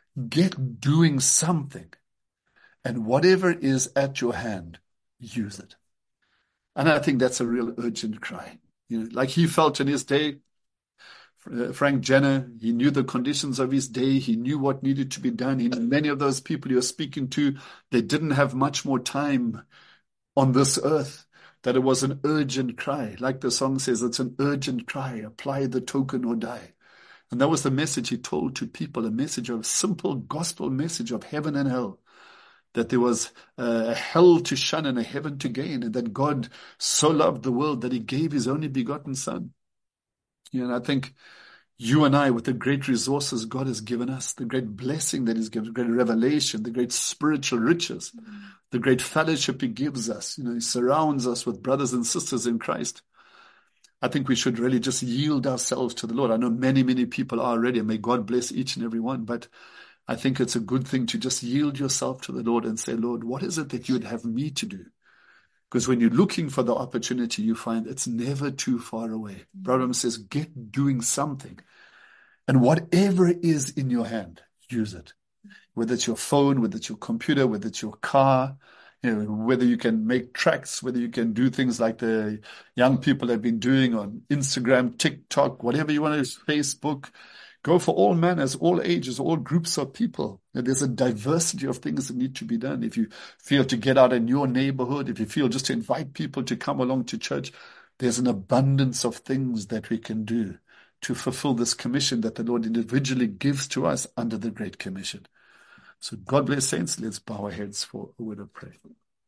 Get doing something. And whatever is at your hand, use it. And I think that's a real urgent cry. Like he felt in his day, Frank Jenner, he knew the conditions of his day. He knew what needed to be done. He knew many of those people you're speaking to, they didn't have much more time on this earth, that it was an urgent cry. Like the song says, it's an urgent cry. Apply the token or die. And that was the message he told to people, a message of simple gospel message of heaven and hell. That there was a hell to shun and a heaven to gain, and that God so loved the world that he gave his only begotten son. And I think you and I, with the great resources God has given us, the great blessing that he's given, the great revelation, the great spiritual riches, the great fellowship he gives us, he surrounds us with brothers and sisters in Christ. I think we should really just yield ourselves to the Lord. I know many, many people are already, and may God bless each and every one, but I think it's a good thing to just yield yourself to the Lord and say, Lord, what is it that you would have me to do? Because when you're looking for the opportunity, you find it's never too far away. Abraham says, get doing something. And whatever is in your hand, use it. Whether it's your phone, whether it's your computer, whether it's your car, whether you can make tracks, whether you can do things like the young people have been doing on Instagram, TikTok, whatever you want to use, Facebook. Go for all manners, all ages, all groups of people. There's a diversity of things that need to be done. If you feel to get out in your neighborhood, if you feel just to invite people to come along to church, there's an abundance of things that we can do to fulfill this commission that the Lord individually gives to us under the Great Commission. So God bless saints. Let's bow our heads for a word of prayer.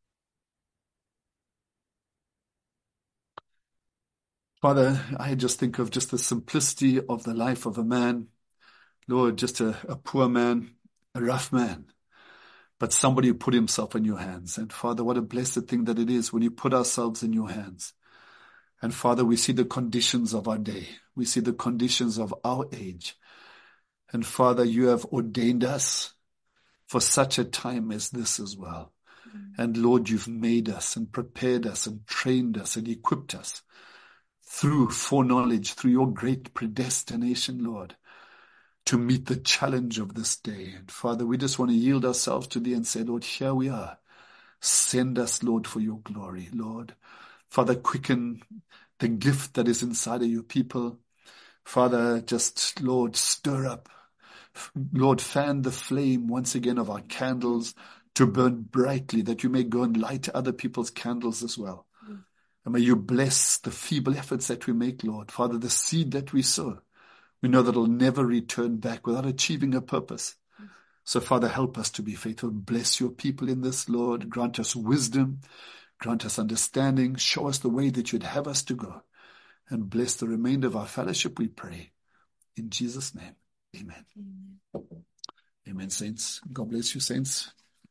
Father, I just think of just the simplicity of the life of a man. Lord, just a poor man, a rough man, but somebody who put himself in your hands. And Father, what a blessed thing that it is when you put ourselves in your hands. And Father, we see the conditions of our day. We see the conditions of our age. And Father, you have ordained us for such a time as this as well. And Lord, you've made us and prepared us and trained us and equipped us through foreknowledge, through your great predestination, Lord, to meet the challenge of this day. And Father, we just want to yield ourselves to thee and say, Lord, here we are. Send us, Lord, for your glory, Lord. Father, quicken the gift that is inside of your people. Father, just, Lord, stir up. Lord, fan the flame once again of our candles to burn brightly, that you may go and light other people's candles as well. And may you bless the feeble efforts that we make, Lord. Father, the seed that we sow, we know that it'll never return back without achieving a purpose. So, Father, help us to be faithful. Bless your people in this, Lord. Grant us wisdom. Grant us understanding. Show us the way that you'd have us to go. And bless the remainder of our fellowship, we pray. In Jesus' name, amen. Amen, saints. God bless you, saints.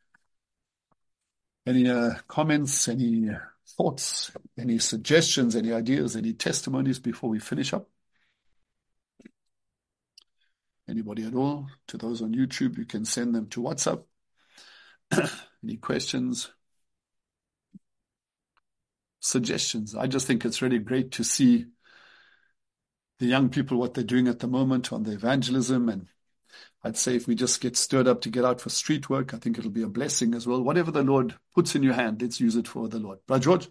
Any comments, any thoughts, any suggestions, any ideas, any testimonies before we finish up? Anybody at all? To those on YouTube, you can send them to WhatsApp. Any questions? Suggestions? I just think it's really great to see the young people, what they're doing at the moment on the evangelism. And I'd say if we just get stirred up to get out for street work, I think it'll be a blessing as well. Whatever the Lord puts in your hand, let's use it for the Lord. Brother George?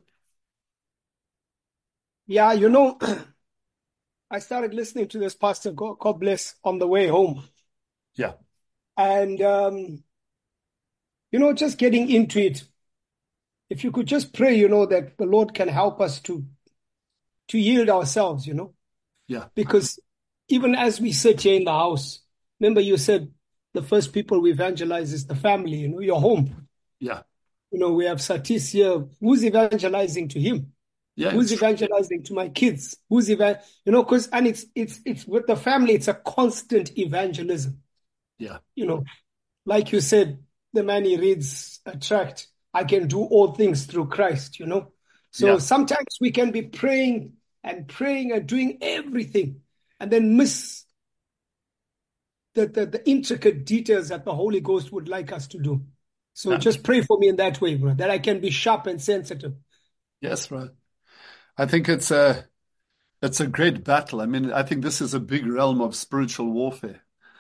Yeah, I started listening to this pastor, God bless, on the way home. Yeah. And, just getting into it, if you could just pray, that the Lord can help us to yield ourselves, Yeah. Because even as we sit here in the house, remember you said the first people we evangelize is the family, your home. Yeah. We have Satis here. Who's evangelizing to him? Yeah. Who's evangelizing to my kids? Because it's with the family, it's a constant evangelism. Yeah. Like you said, the man he reads a tract, I can do all things through Christ, So sometimes we can be praying and doing everything and then miss the intricate details that the Holy Ghost would like us to do. So just pray for me in that way, bro, that I can be sharp and sensitive. Yes, right. I think it's a great battle. I mean, I think this is a big realm of spiritual warfare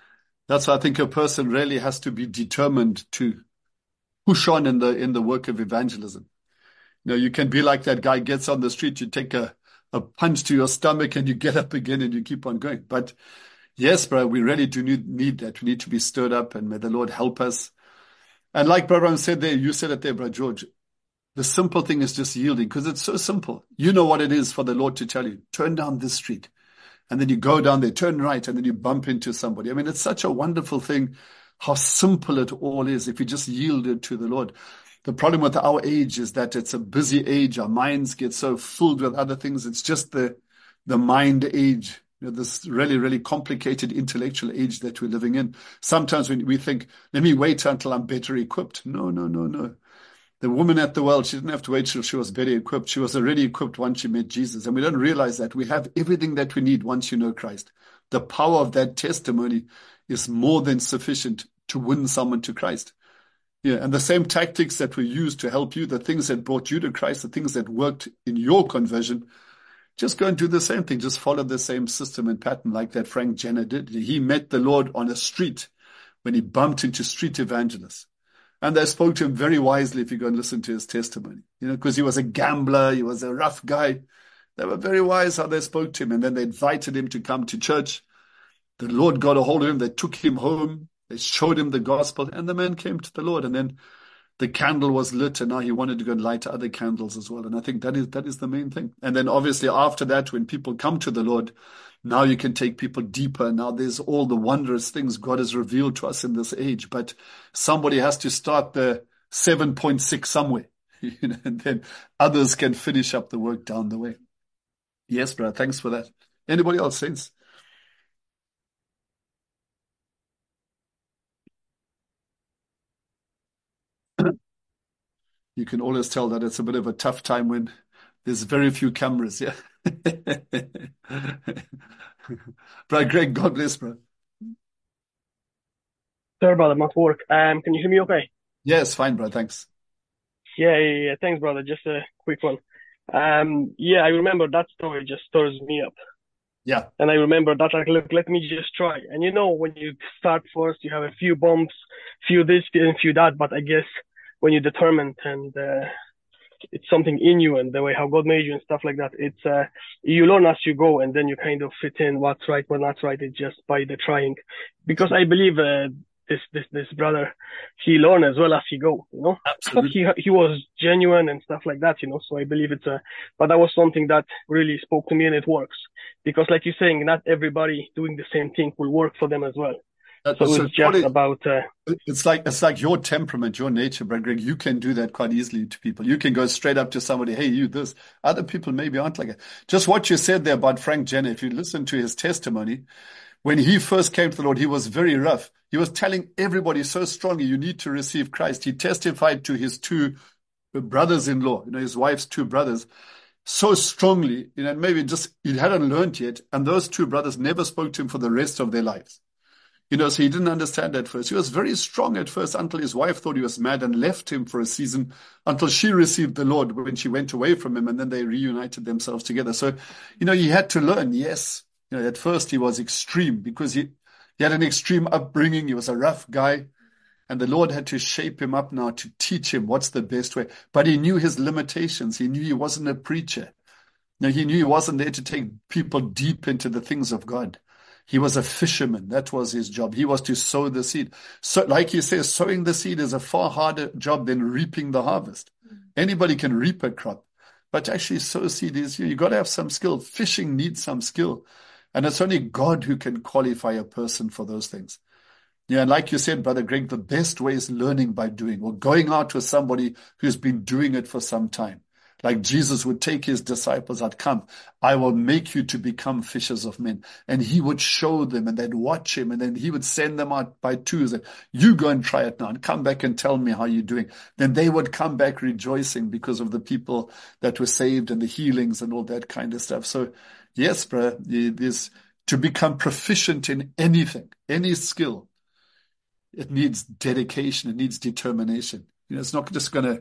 That's why I think a person really has to be determined to push on in the work of evangelism. You can be like that guy gets on the street, you take a punch to your stomach and you get up again and you keep on going. But yes, bro, we really do need that. We need to be stirred up, and may the Lord help us. And like Brother Ram said there, you said it there, Brother George, the simple thing is just yielding, because it's so simple. You know what it is for the Lord to tell you, turn down this street. And then you go down there, turn right, and then you bump into somebody. I mean, it's such a wonderful thing, how simple it all is if you just yield it to the Lord. The problem with our age is that it's a busy age. Our minds get so filled with other things. It's just the mind age, this really, really complicated intellectual age that we're living in. Sometimes when we think, let me wait until I'm better equipped. No, no, no, no. The woman at the well, she didn't have to wait till she was better equipped. She was already equipped once she met Jesus. And we don't realize that. We have everything that we need once you know Christ. The power of that testimony is more than sufficient to win someone to Christ. Yeah, and the same tactics that were used to help you, the things that brought you to Christ, the things that worked in your conversion, just go and do the same thing. Just follow the same system and pattern like that Frank Jenner did. He met the Lord on a street when he bumped into street evangelists. And they spoke to him very wisely if you go and listen to his testimony, because he was a gambler, he was a rough guy. They were very wise how they spoke to him. And then they invited him to come to church. The Lord got a hold of him. They took him home. They showed him the gospel, and the man came to the Lord. And then the candle was lit, and now he wanted to go and light other candles as well. And I think that is the main thing. And then obviously after that, when people come to the Lord, now you can take people deeper. Now there's all the wondrous things God has revealed to us in this age. But somebody has to start the 7.6 somewhere, and then others can finish up the work down the way. Yes, brother. Thanks for that. Anybody else, saints? You can always tell that it's a bit of a tough time when there's very few cameras. Yeah. Brother Greg, God bless, bro. Sorry, brother, I'm at work. Can you hear me okay? Yes, fine, bro. Thanks. Yeah. Thanks, brother. Just a quick one. I remember that story just stirs me up. Yeah. And I remember that, like, look, let me just try. And when you start first, you have a few bumps, few this and few that, but I guess when you're determined and it's something in you and the way how God made you and stuff like that, it's you learn as you go, and then you kind of fit in what's right, what's not right. It's just by the trying, because I believe this brother, he learned as well as he go, Absolutely. he was genuine and stuff like that, so I believe but that was something that really spoke to me, and it works, because like you're saying, not everybody doing the same thing will work for them as well. So it's just about it's like your temperament, your nature, Brother Greg. You can do that quite easily to people. You can go straight up to somebody, hey, you this. Other people maybe aren't like it. Just what you said there about Frank Jenner, if you listen to his testimony, when he first came to the Lord, he was very rough. He was telling everybody so strongly, you need to receive Christ. He testified to his two brothers-in-law, his wife's two brothers, so strongly, maybe just he hadn't learned yet. And those two brothers never spoke to him for the rest of their lives. So he didn't understand at first. He was very strong at first until his wife thought he was mad and left him for a season until she received the Lord when she went away from him, and then they reunited themselves together. So, he had to learn. Yes. At first he was extreme because he had an extreme upbringing. He was a rough guy, and the Lord had to shape him up now to teach him what's the best way. But he knew his limitations. He knew he wasn't a preacher. He knew he wasn't there to take people deep into the things of God. He was a fisherman. That was his job. He was to sow the seed. So, like he says, sowing the seed is a far harder job than reaping the harvest. Anybody can reap a crop, but to actually sow seed is, you got to have some skill. Fishing needs some skill. And it's only God who can qualify a person for those things. Yeah, and like you said, Brother Greg, the best way is learning by doing, or going out with somebody who's been doing it for some time. Like Jesus would take his disciples out, come, I will make you to become fishers of men. And he would show them, and they'd watch him, and then he would send them out by twos. And you go and try it now and come back and tell me how you're doing. Then they would come back rejoicing because of the people that were saved and the healings and all that kind of stuff. So yes, bro, there's to become proficient in anything, any skill. It needs dedication. It needs determination. It's not just going to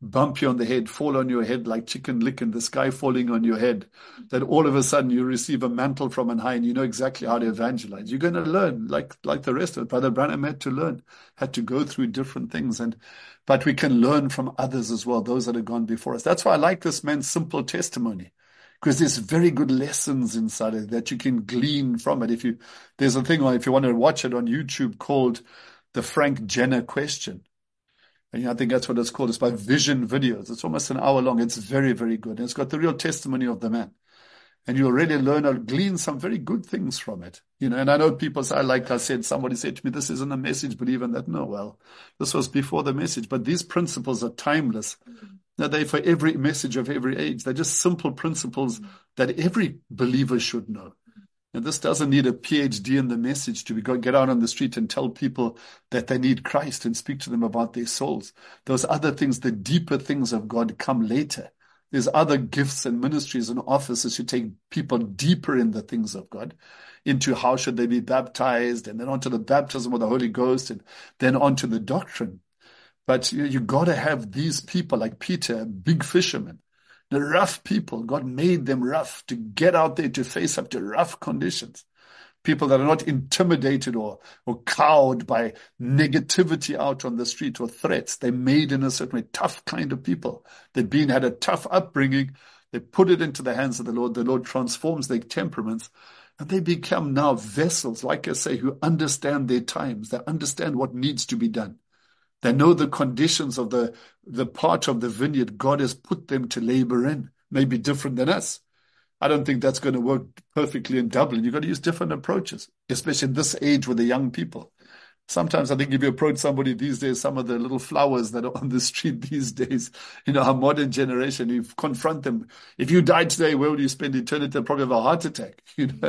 bump you on the head, fall on your head like Chicken Lick and the sky falling on your head, that all of a sudden you receive a mantle from on high and you know exactly how to evangelize. You're going to learn like the rest of it. Brother Branham had to learn, had to go through different things. But we can learn from others as well, those that have gone before us. That's why I like this man's simple testimony, because there's very good lessons inside it that you can glean from it. There's a thing, if you want to watch it on YouTube, called the Frank Jenner question. And I think that's what it's called. It's by Vision Videos. It's almost an hour long. It's very, very good. And it's got the real testimony of the man. And you'll really learn or glean some very good things from it. And I know people say, like I said, somebody said to me, this isn't a message, believe in that. No, well, this was before the message. But these principles are timeless. Now, they're for every message of every age. They're just simple principles that every believer should know. And this doesn't need a PhD in the message to get out on the street and tell people that they need Christ and speak to them about their souls. Those other things, the deeper things of God, come later. There's other gifts and ministries and offices to take people deeper in the things of God, into how should they be baptized, and then onto the baptism of the Holy Ghost, and then onto the doctrine. But you got to have these people like Peter, a big fisherman. The rough people, God made them rough to get out there to face up to rough conditions. People that are not intimidated or cowed by negativity out on the street or threats. They're made in a certain way, tough kind of people. They've had a tough upbringing. They put it into the hands of the Lord. The Lord transforms their temperaments. And they become now vessels, like I say, who understand their times. They understand what needs to be done. They know the conditions of the part of the vineyard God has put them to labor in. May be different than us. I don't think that's going to work perfectly in Dublin. You've got to use different approaches, especially in this age with the young people. Sometimes I think if you approach somebody these days, some of the little flowers that are on the street these days, our modern generation, you confront them. If you died today, where would you spend eternity? They'll probably have a heart attack.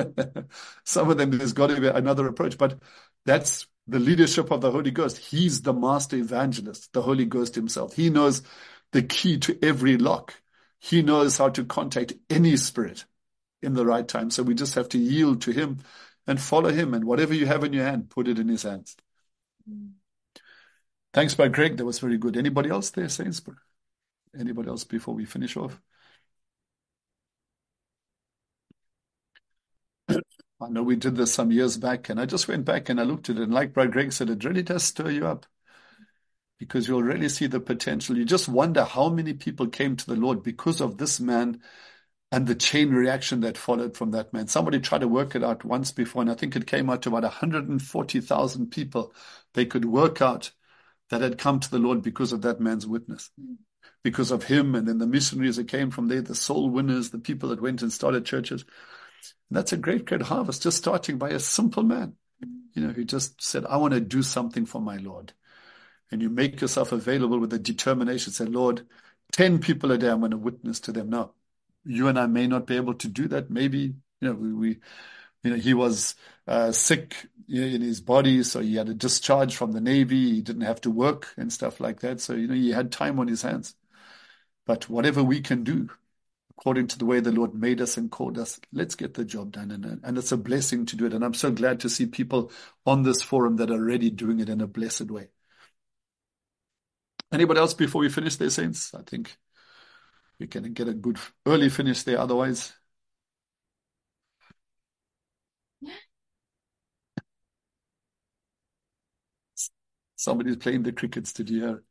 Some of them, there's got to be another approach. But that's the leadership of the Holy Ghost. He's the master evangelist, the Holy Ghost himself. He knows the key to every lock. He knows how to contact any spirit in the right time. So we just have to yield to him and follow him. And whatever you have in your hand, put it in his hands. Thanks, Brother Greg. That was very good. Anybody else there, Saints? Anybody else before we finish off? I know we did this some years back, and I just went back and I looked at it. And like Brother Greg said, it really does stir you up, because you'll really see the potential. You just wonder how many people came to the Lord because of this man and the chain reaction that followed from that man. Somebody tried to work it out once before, and I think it came out to about 140,000 people they could work out that had come to the Lord because of that man's witness, because of him. And then the missionaries that came from there, the soul winners, the people that went and started churches. And that's a great, great harvest, just starting by a simple man, who just said, I want to do something for my Lord. And you make yourself available with a determination. Say, Lord, 10 people a day, I'm going to witness to them. Now, you and I may not be able to do that. Maybe, he was sick in his body, so he had a discharge from the Navy. He didn't have to work and stuff like that. So, he had time on his hands. But whatever we can do, according to the way the Lord made us and called us, let's get the job done. And it's a blessing to do it. And I'm so glad to see people on this forum that are already doing it in a blessed way. Anybody else before we finish there, Saints? I think we can get a good early finish there. Otherwise, somebody's playing the crickets. Did you hear?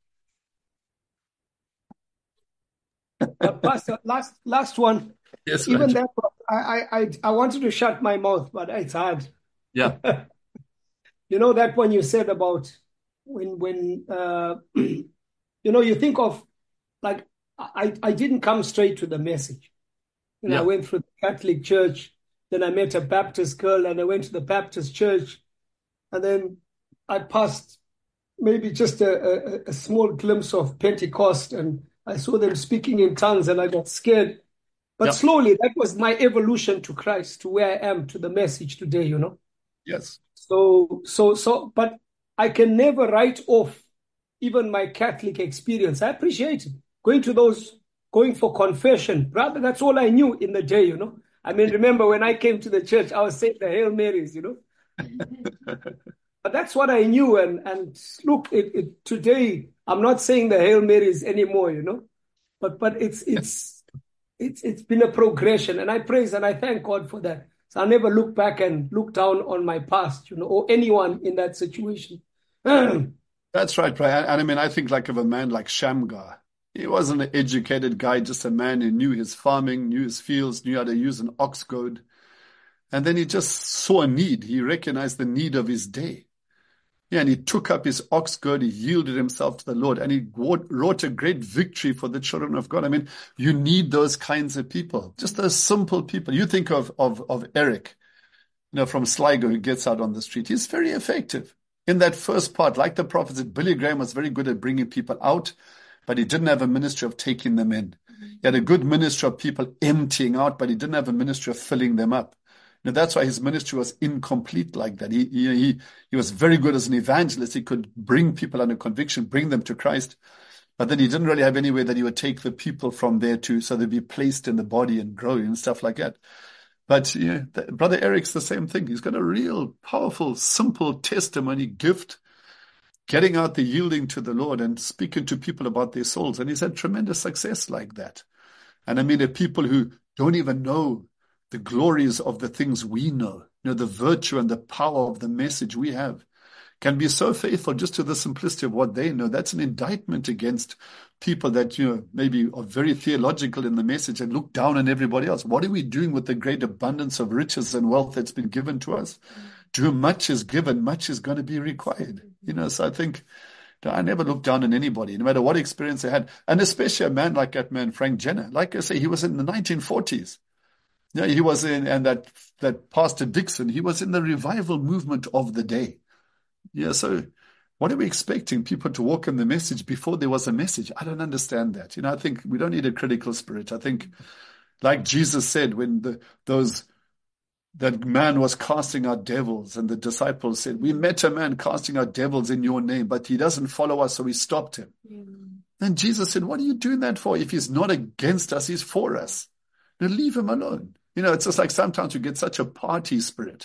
Pastor, last one. Yes, even that, I wanted to shut my mouth, but it's hard. Yeah. That one you said about when you think of, like, I didn't come straight to the message. I went through the Catholic Church, then I met a Baptist girl, and I went to the Baptist church, and then I passed maybe just a small glimpse of Pentecost, and I saw them speaking in tongues, and I got scared. But slowly, that was my evolution to Christ, to where I am, to the message today, Yes. But I can never write off even my Catholic experience. I appreciate it. Going for confession, brother, that's all I knew in the day, I mean, remember when I came to the church, I was saying the Hail Marys, But that's what I knew. And look, today, I'm not saying the Hail Marys anymore, but it's been a progression, and I praise and I thank God for that. So I'll never look back and look down on my past, or anyone in that situation. That's right, Brian. And I mean, I think like of a man like Shamgar. He wasn't an educated guy, just a man who knew his farming, knew his fields, knew how to use an ox goad. And then he just saw a need. He recognized the need of his day. Yeah, and he took up his ox goad, he yielded himself to the Lord, and he wrought a great victory for the children of God. I mean, you need those kinds of people, just those simple people. You think of Eric, from Sligo, who gets out on the street. He's very effective in that first part. Like the prophet said, Billy Graham was very good at bringing people out, but he didn't have a ministry of taking them in. He had a good ministry of people emptying out, but he didn't have a ministry of filling them up. That's why his ministry was incomplete like that. He was very good as an evangelist. He could bring people under conviction, bring them to Christ, but then he didn't really have anywhere that he would take the people from there so they'd be placed in the body and grow and stuff like that. But Brother Eric's the same thing. He's got a real powerful, simple testimony gift, getting out the yielding to the Lord and speaking to people about their souls. And he's had tremendous success like that. And I mean, there are people who don't even know the glories of the things we know, the virtue and the power of the message we have, can be so faithful just to the simplicity of what they know. That's an indictment against people that, maybe are very theological in the message and look down on everybody else. What are we doing with the great abundance of riches and wealth that's been given to us? To whom much is given, much is going to be required. So I think I never looked down on anybody, no matter what experience they had. And especially a man like that man, Frank Jenner. Like I say, he was in the 1940s. Yeah, he was and that Pastor Dixon, he was in the revival movement of the day. Yeah, so what are we expecting? People to walk in the message before there was a message? I don't understand that. I think we don't need a critical spirit. I think, like Jesus said, when that man was casting out devils, and the disciples said, "We met a man casting out devils in your name, but he doesn't follow us, so we stopped him." And Jesus said, "What are you doing that for? If he's not against us, he's for us. Now leave him alone." It's just like sometimes you get such a party spirit.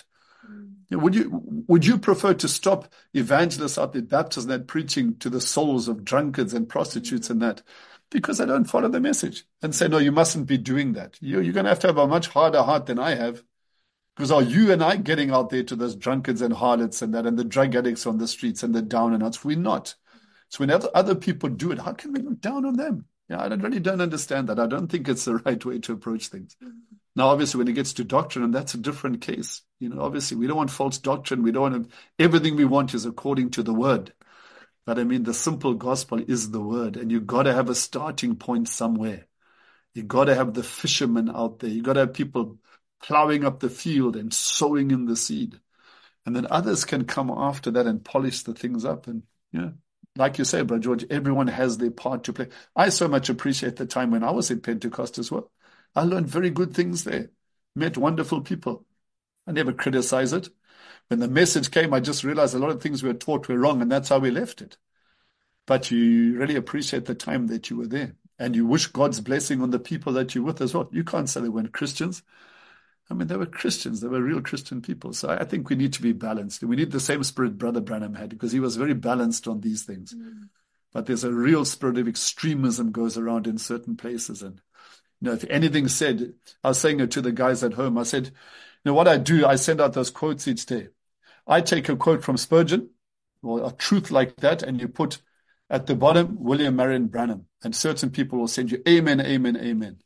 Would you prefer to stop evangelists out there, Baptists, and that preaching to the souls of drunkards and prostitutes and that, because they don't follow the message, and say, "No, you mustn't be doing that. You're going to have a much harder heart than I have, because are you and I getting out there to those drunkards and harlots and that, and the drug addicts on the streets and the down and outs? We're not. So when other people do it, how can we look down on them? Yeah, I really don't understand that. I don't think it's the right way to approach things. Now, obviously, when it gets to doctrine, and that's a different case. Obviously, we don't want false doctrine. We don't want everything we want is according to the word. But I mean, the simple gospel is the word, and you've got to have a starting point somewhere. You've got to have the fishermen out there. You've got to have people plowing up the field and sowing in the seed. And then others can come after that and polish the things up. And, like you say, Brother George, everyone has their part to play. I so much appreciate the time when I was at Pentecost as well. I learned very good things there, met wonderful people. I never criticize it. When the message came, I just realized a lot of things we were taught were wrong, and that's how we left it. But you really appreciate the time that you were there, and you wish God's blessing on the people that you're with as well. You can't say they weren't Christians. I mean, they were Christians. They were real Christian people. So I think we need to be balanced. We need the same spirit Brother Branham had, because he was very balanced on these things. But there's a real spirit of extremism goes around in certain places. And, if anything said, I was saying it to the guys at home, I said, what I do, I send out those quotes each day. I take a quote from Spurgeon, or a truth like that, and you put at the bottom, William Marion Branham. And certain people will send you, amen, amen, amen.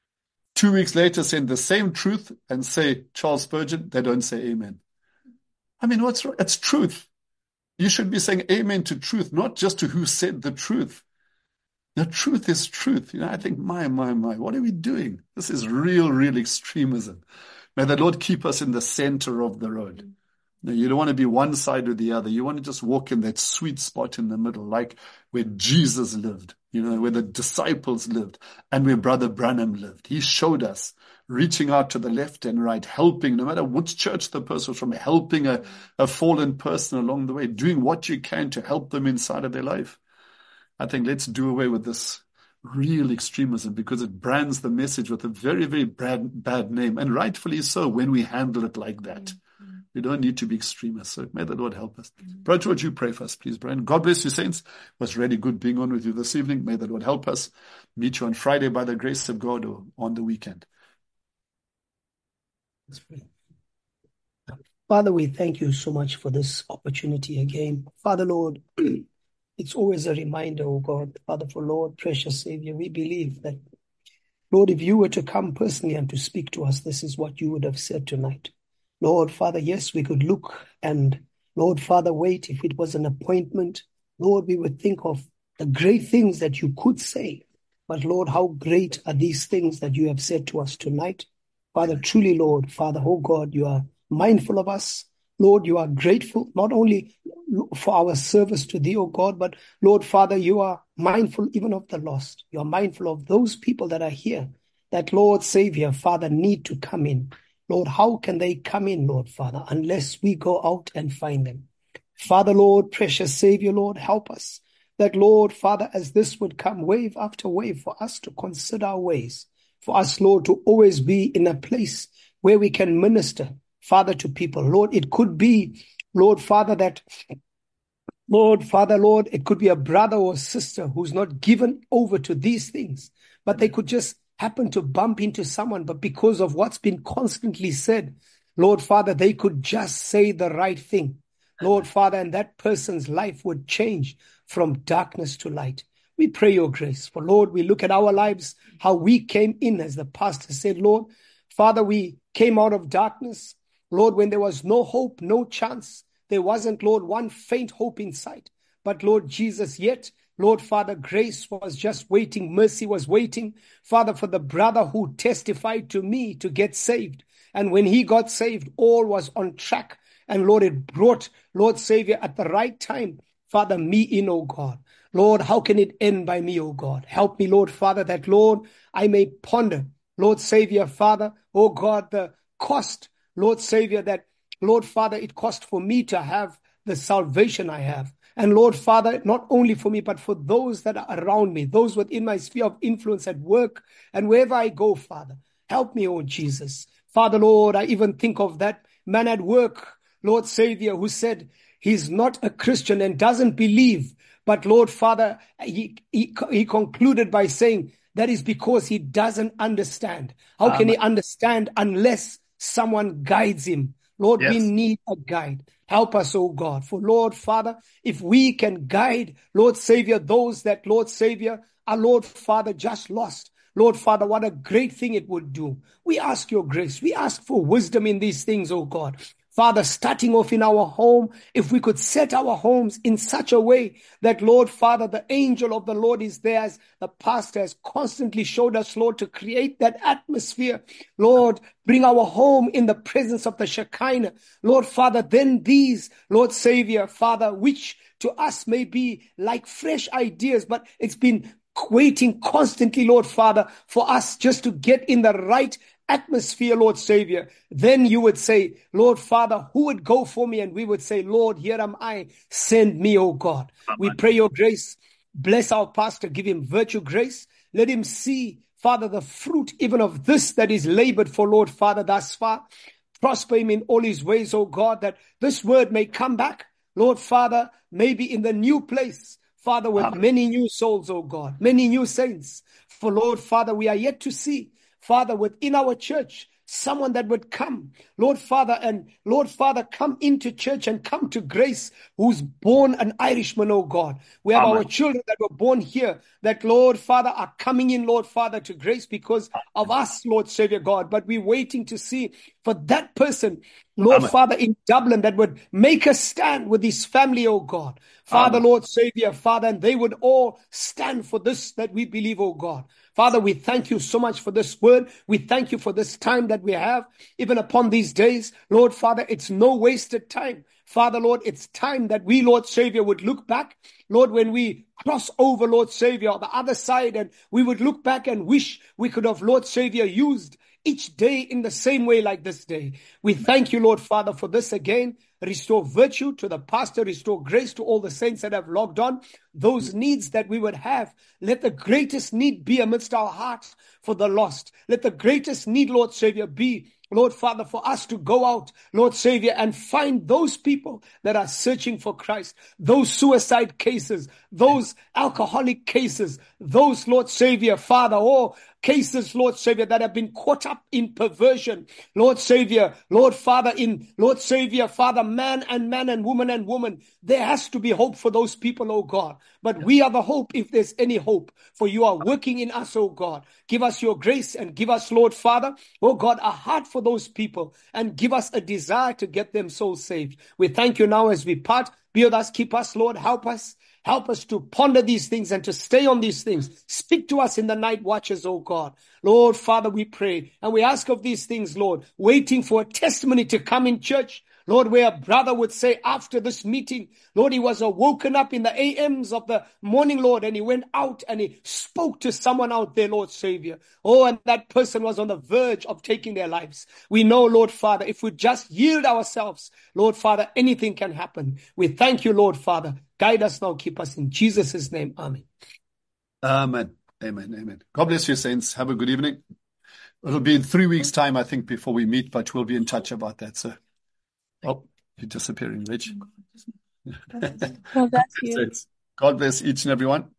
2 weeks later, send the same truth and say Charles Spurgeon. They don't say amen. I mean, what's wrong? It's truth. You should be saying amen to truth, not just to who said the truth. The truth is truth. I think, my, what are we doing? This is real extremism. May the Lord keep us in the center of the road. You don't want to be one side or the other. You want to just walk in that sweet spot in the middle, like where Jesus lived, where the disciples lived, and where Brother Branham lived. He showed us reaching out to the left and right, helping, no matter which church the person was from, helping a fallen person along the way, doing what you can to help them inside of their life. I think let's do away with this real extremism, because it brands the message with a very, very bad name, and rightfully so when we handle it like that. We don't need to be extremists. So may the Lord help us. Brother George, you pray for us, please, Brian. God bless you, saints. It was really good being on with you this evening. May the Lord help us. Meet you on Friday by the grace of God or on the weekend. Let's pray. Father, we thank you so much for this opportunity again. Father, Lord, it's always a reminder, oh God, Father, for Lord, precious Savior, we believe that, Lord, if you were to come personally and to speak to us, this is what you would have said tonight. Lord, Father, yes, we could look and, Lord, Father, wait. If it was an appointment, Lord, we would think of the great things that you could say. But, Lord, how great are these things that you have said to us tonight? Father, truly, Lord, Father, oh God, you are mindful of us. Lord, you are grateful, not only for our service to thee, O God, but Lord, Father, you are mindful even of the lost. You are mindful of those people that are here that, Lord, Savior, Father, need to come in. Lord, how can they come in, Lord, Father, unless we go out and find them? Father, Lord, precious Savior, Lord, help us. That, Lord, Father, as this would come wave after wave, for us to consider our ways, for us, Lord, to always be in a place where we can minister, Father, to people. Lord, it could be, Lord, Father, that, Lord, Father, Lord, it could be a brother or sister who's not given over to these things, but they could just happen to bump into someone, but because of what's been constantly said, Lord, Father, they could just say the right thing. Lord, Father, and that person's life would change from darkness to light. We pray your grace. For, Lord, we look at our lives, how we came in, as the pastor said, Lord, Father, we came out of darkness. Lord, when there was no hope, no chance, there wasn't, Lord, one faint hope in sight. But, Lord Jesus, yet, Lord, Father, grace was just waiting. Mercy was waiting, Father, for the brother who testified to me to get saved. And when he got saved, all was on track. And, Lord, it brought, Lord, Savior, at the right time, Father, me in, oh God. Lord, how can it end by me, oh God? Help me, Lord, Father, that, Lord, I may ponder, Lord, Savior, Father, oh God, the cost, Lord, Savior, that, Lord, Father, it cost for me to have the salvation I have. And, Lord, Father, not only for me, but for those that are around me, those within my sphere of influence at work and wherever I go, Father. Help me, oh Jesus. Father, Lord, I even think of that man at work, Lord, Savior, who said he's not a Christian and doesn't believe. But, Lord, Father, he concluded by saying that is because he doesn't understand. How can he understand unless someone guides him? Lord, yes, we need a guide. Help us, oh God. For, Lord, Father, if we can guide, Lord, Savior, those that, Lord, Savior, are, Lord, Father, just lost. Lord, Father, what a great thing it would do. We ask your grace. We ask for wisdom in these things, oh God. Father, starting off in our home, if we could set our homes in such a way that, Lord, Father, the angel of the Lord is there, as the pastor has constantly showed us, Lord, to create that atmosphere. Lord, bring our home in the presence of the Shekinah. Lord, Father, then these, Lord, Savior, Father, which to us may be like fresh ideas, but it's been waiting constantly, Lord, Father, for us just to get in the right atmosphere, Lord Savior. Then you would say, Lord Father, who would go for me? And we would say, Lord, here am I, send me, oh God. Amen. We pray your grace. Bless our pastor, give him virtue, grace. Let him see, Father, the fruit even of this that is labored for, Lord Father, thus far. Prosper him in all his ways, oh God, that this word may come back, Lord Father, maybe in the new place, Father, with many new souls, oh God, many new saints. For, Lord Father, we are yet to see, Father, within our church, someone that would come, Lord Father, and Lord Father, come into church and come to grace, who's born an Irishman, oh God. We have our children that were born here, that, Lord Father, are coming in, Lord Father, to grace because of us, Lord Savior God. But we're waiting to see for that person, Lord Father, in Dublin, that would make a stand with his family, oh God. Father, Lord Savior, Father, and they would all stand for this that we believe, oh God. Father, we thank you so much for this word. We thank you for this time that we have, even upon these days. Lord, Father, it's no wasted time. Father, Lord, it's time that we, Lord Savior, would look back. Lord, when we cross over, Lord Savior, on the other side, and we would look back and wish we could have, Lord Savior, used each day in the same way like this day. We thank you, Lord Father, for this again. Restore virtue to the pastor, restore grace to all the saints that have logged on. Those needs that we would have, let the greatest need be amidst our hearts for the lost. Let the greatest need, Lord Savior, be Lord Father, for us to go out, Lord Savior, and find those people that are searching for Christ, those suicide cases, those alcoholic cases, those, Lord Savior, Father, or cases, Lord Savior, that have been caught up in perversion, Lord Savior, Lord Father, Lord Savior, Father, man and woman. There has to be hope for those people, oh God. But we are the hope if there's any hope, for you are working in us, oh God. Give us your grace and give us, Lord Father, oh God, a heart for those people and give us a desire to get them souls saved. We thank you now as we part. Be with us, keep us, Lord, help us. Help us to ponder these things and to stay on these things. Speak to us in the night watches, oh God. Lord, Father, we pray and we ask of these things, Lord, waiting for a testimony to come in church. Lord, where a brother would say after this meeting, Lord, he was woken up in the AMs of the morning, Lord, and he went out and he spoke to someone out there, Lord Savior. Oh, and that person was on the verge of taking their lives. We know, Lord Father, if we just yield ourselves, Lord Father, anything can happen. We thank you, Lord Father. Guide us now, keep us in Jesus' name. Amen. Amen. Amen. Amen. God bless you, saints. Have a good evening. It'll be in 3 weeks' time, I think, before we meet, but we'll be in touch about that, sir. Oh, you're disappearing, Rich. God bless you. God bless each and every one.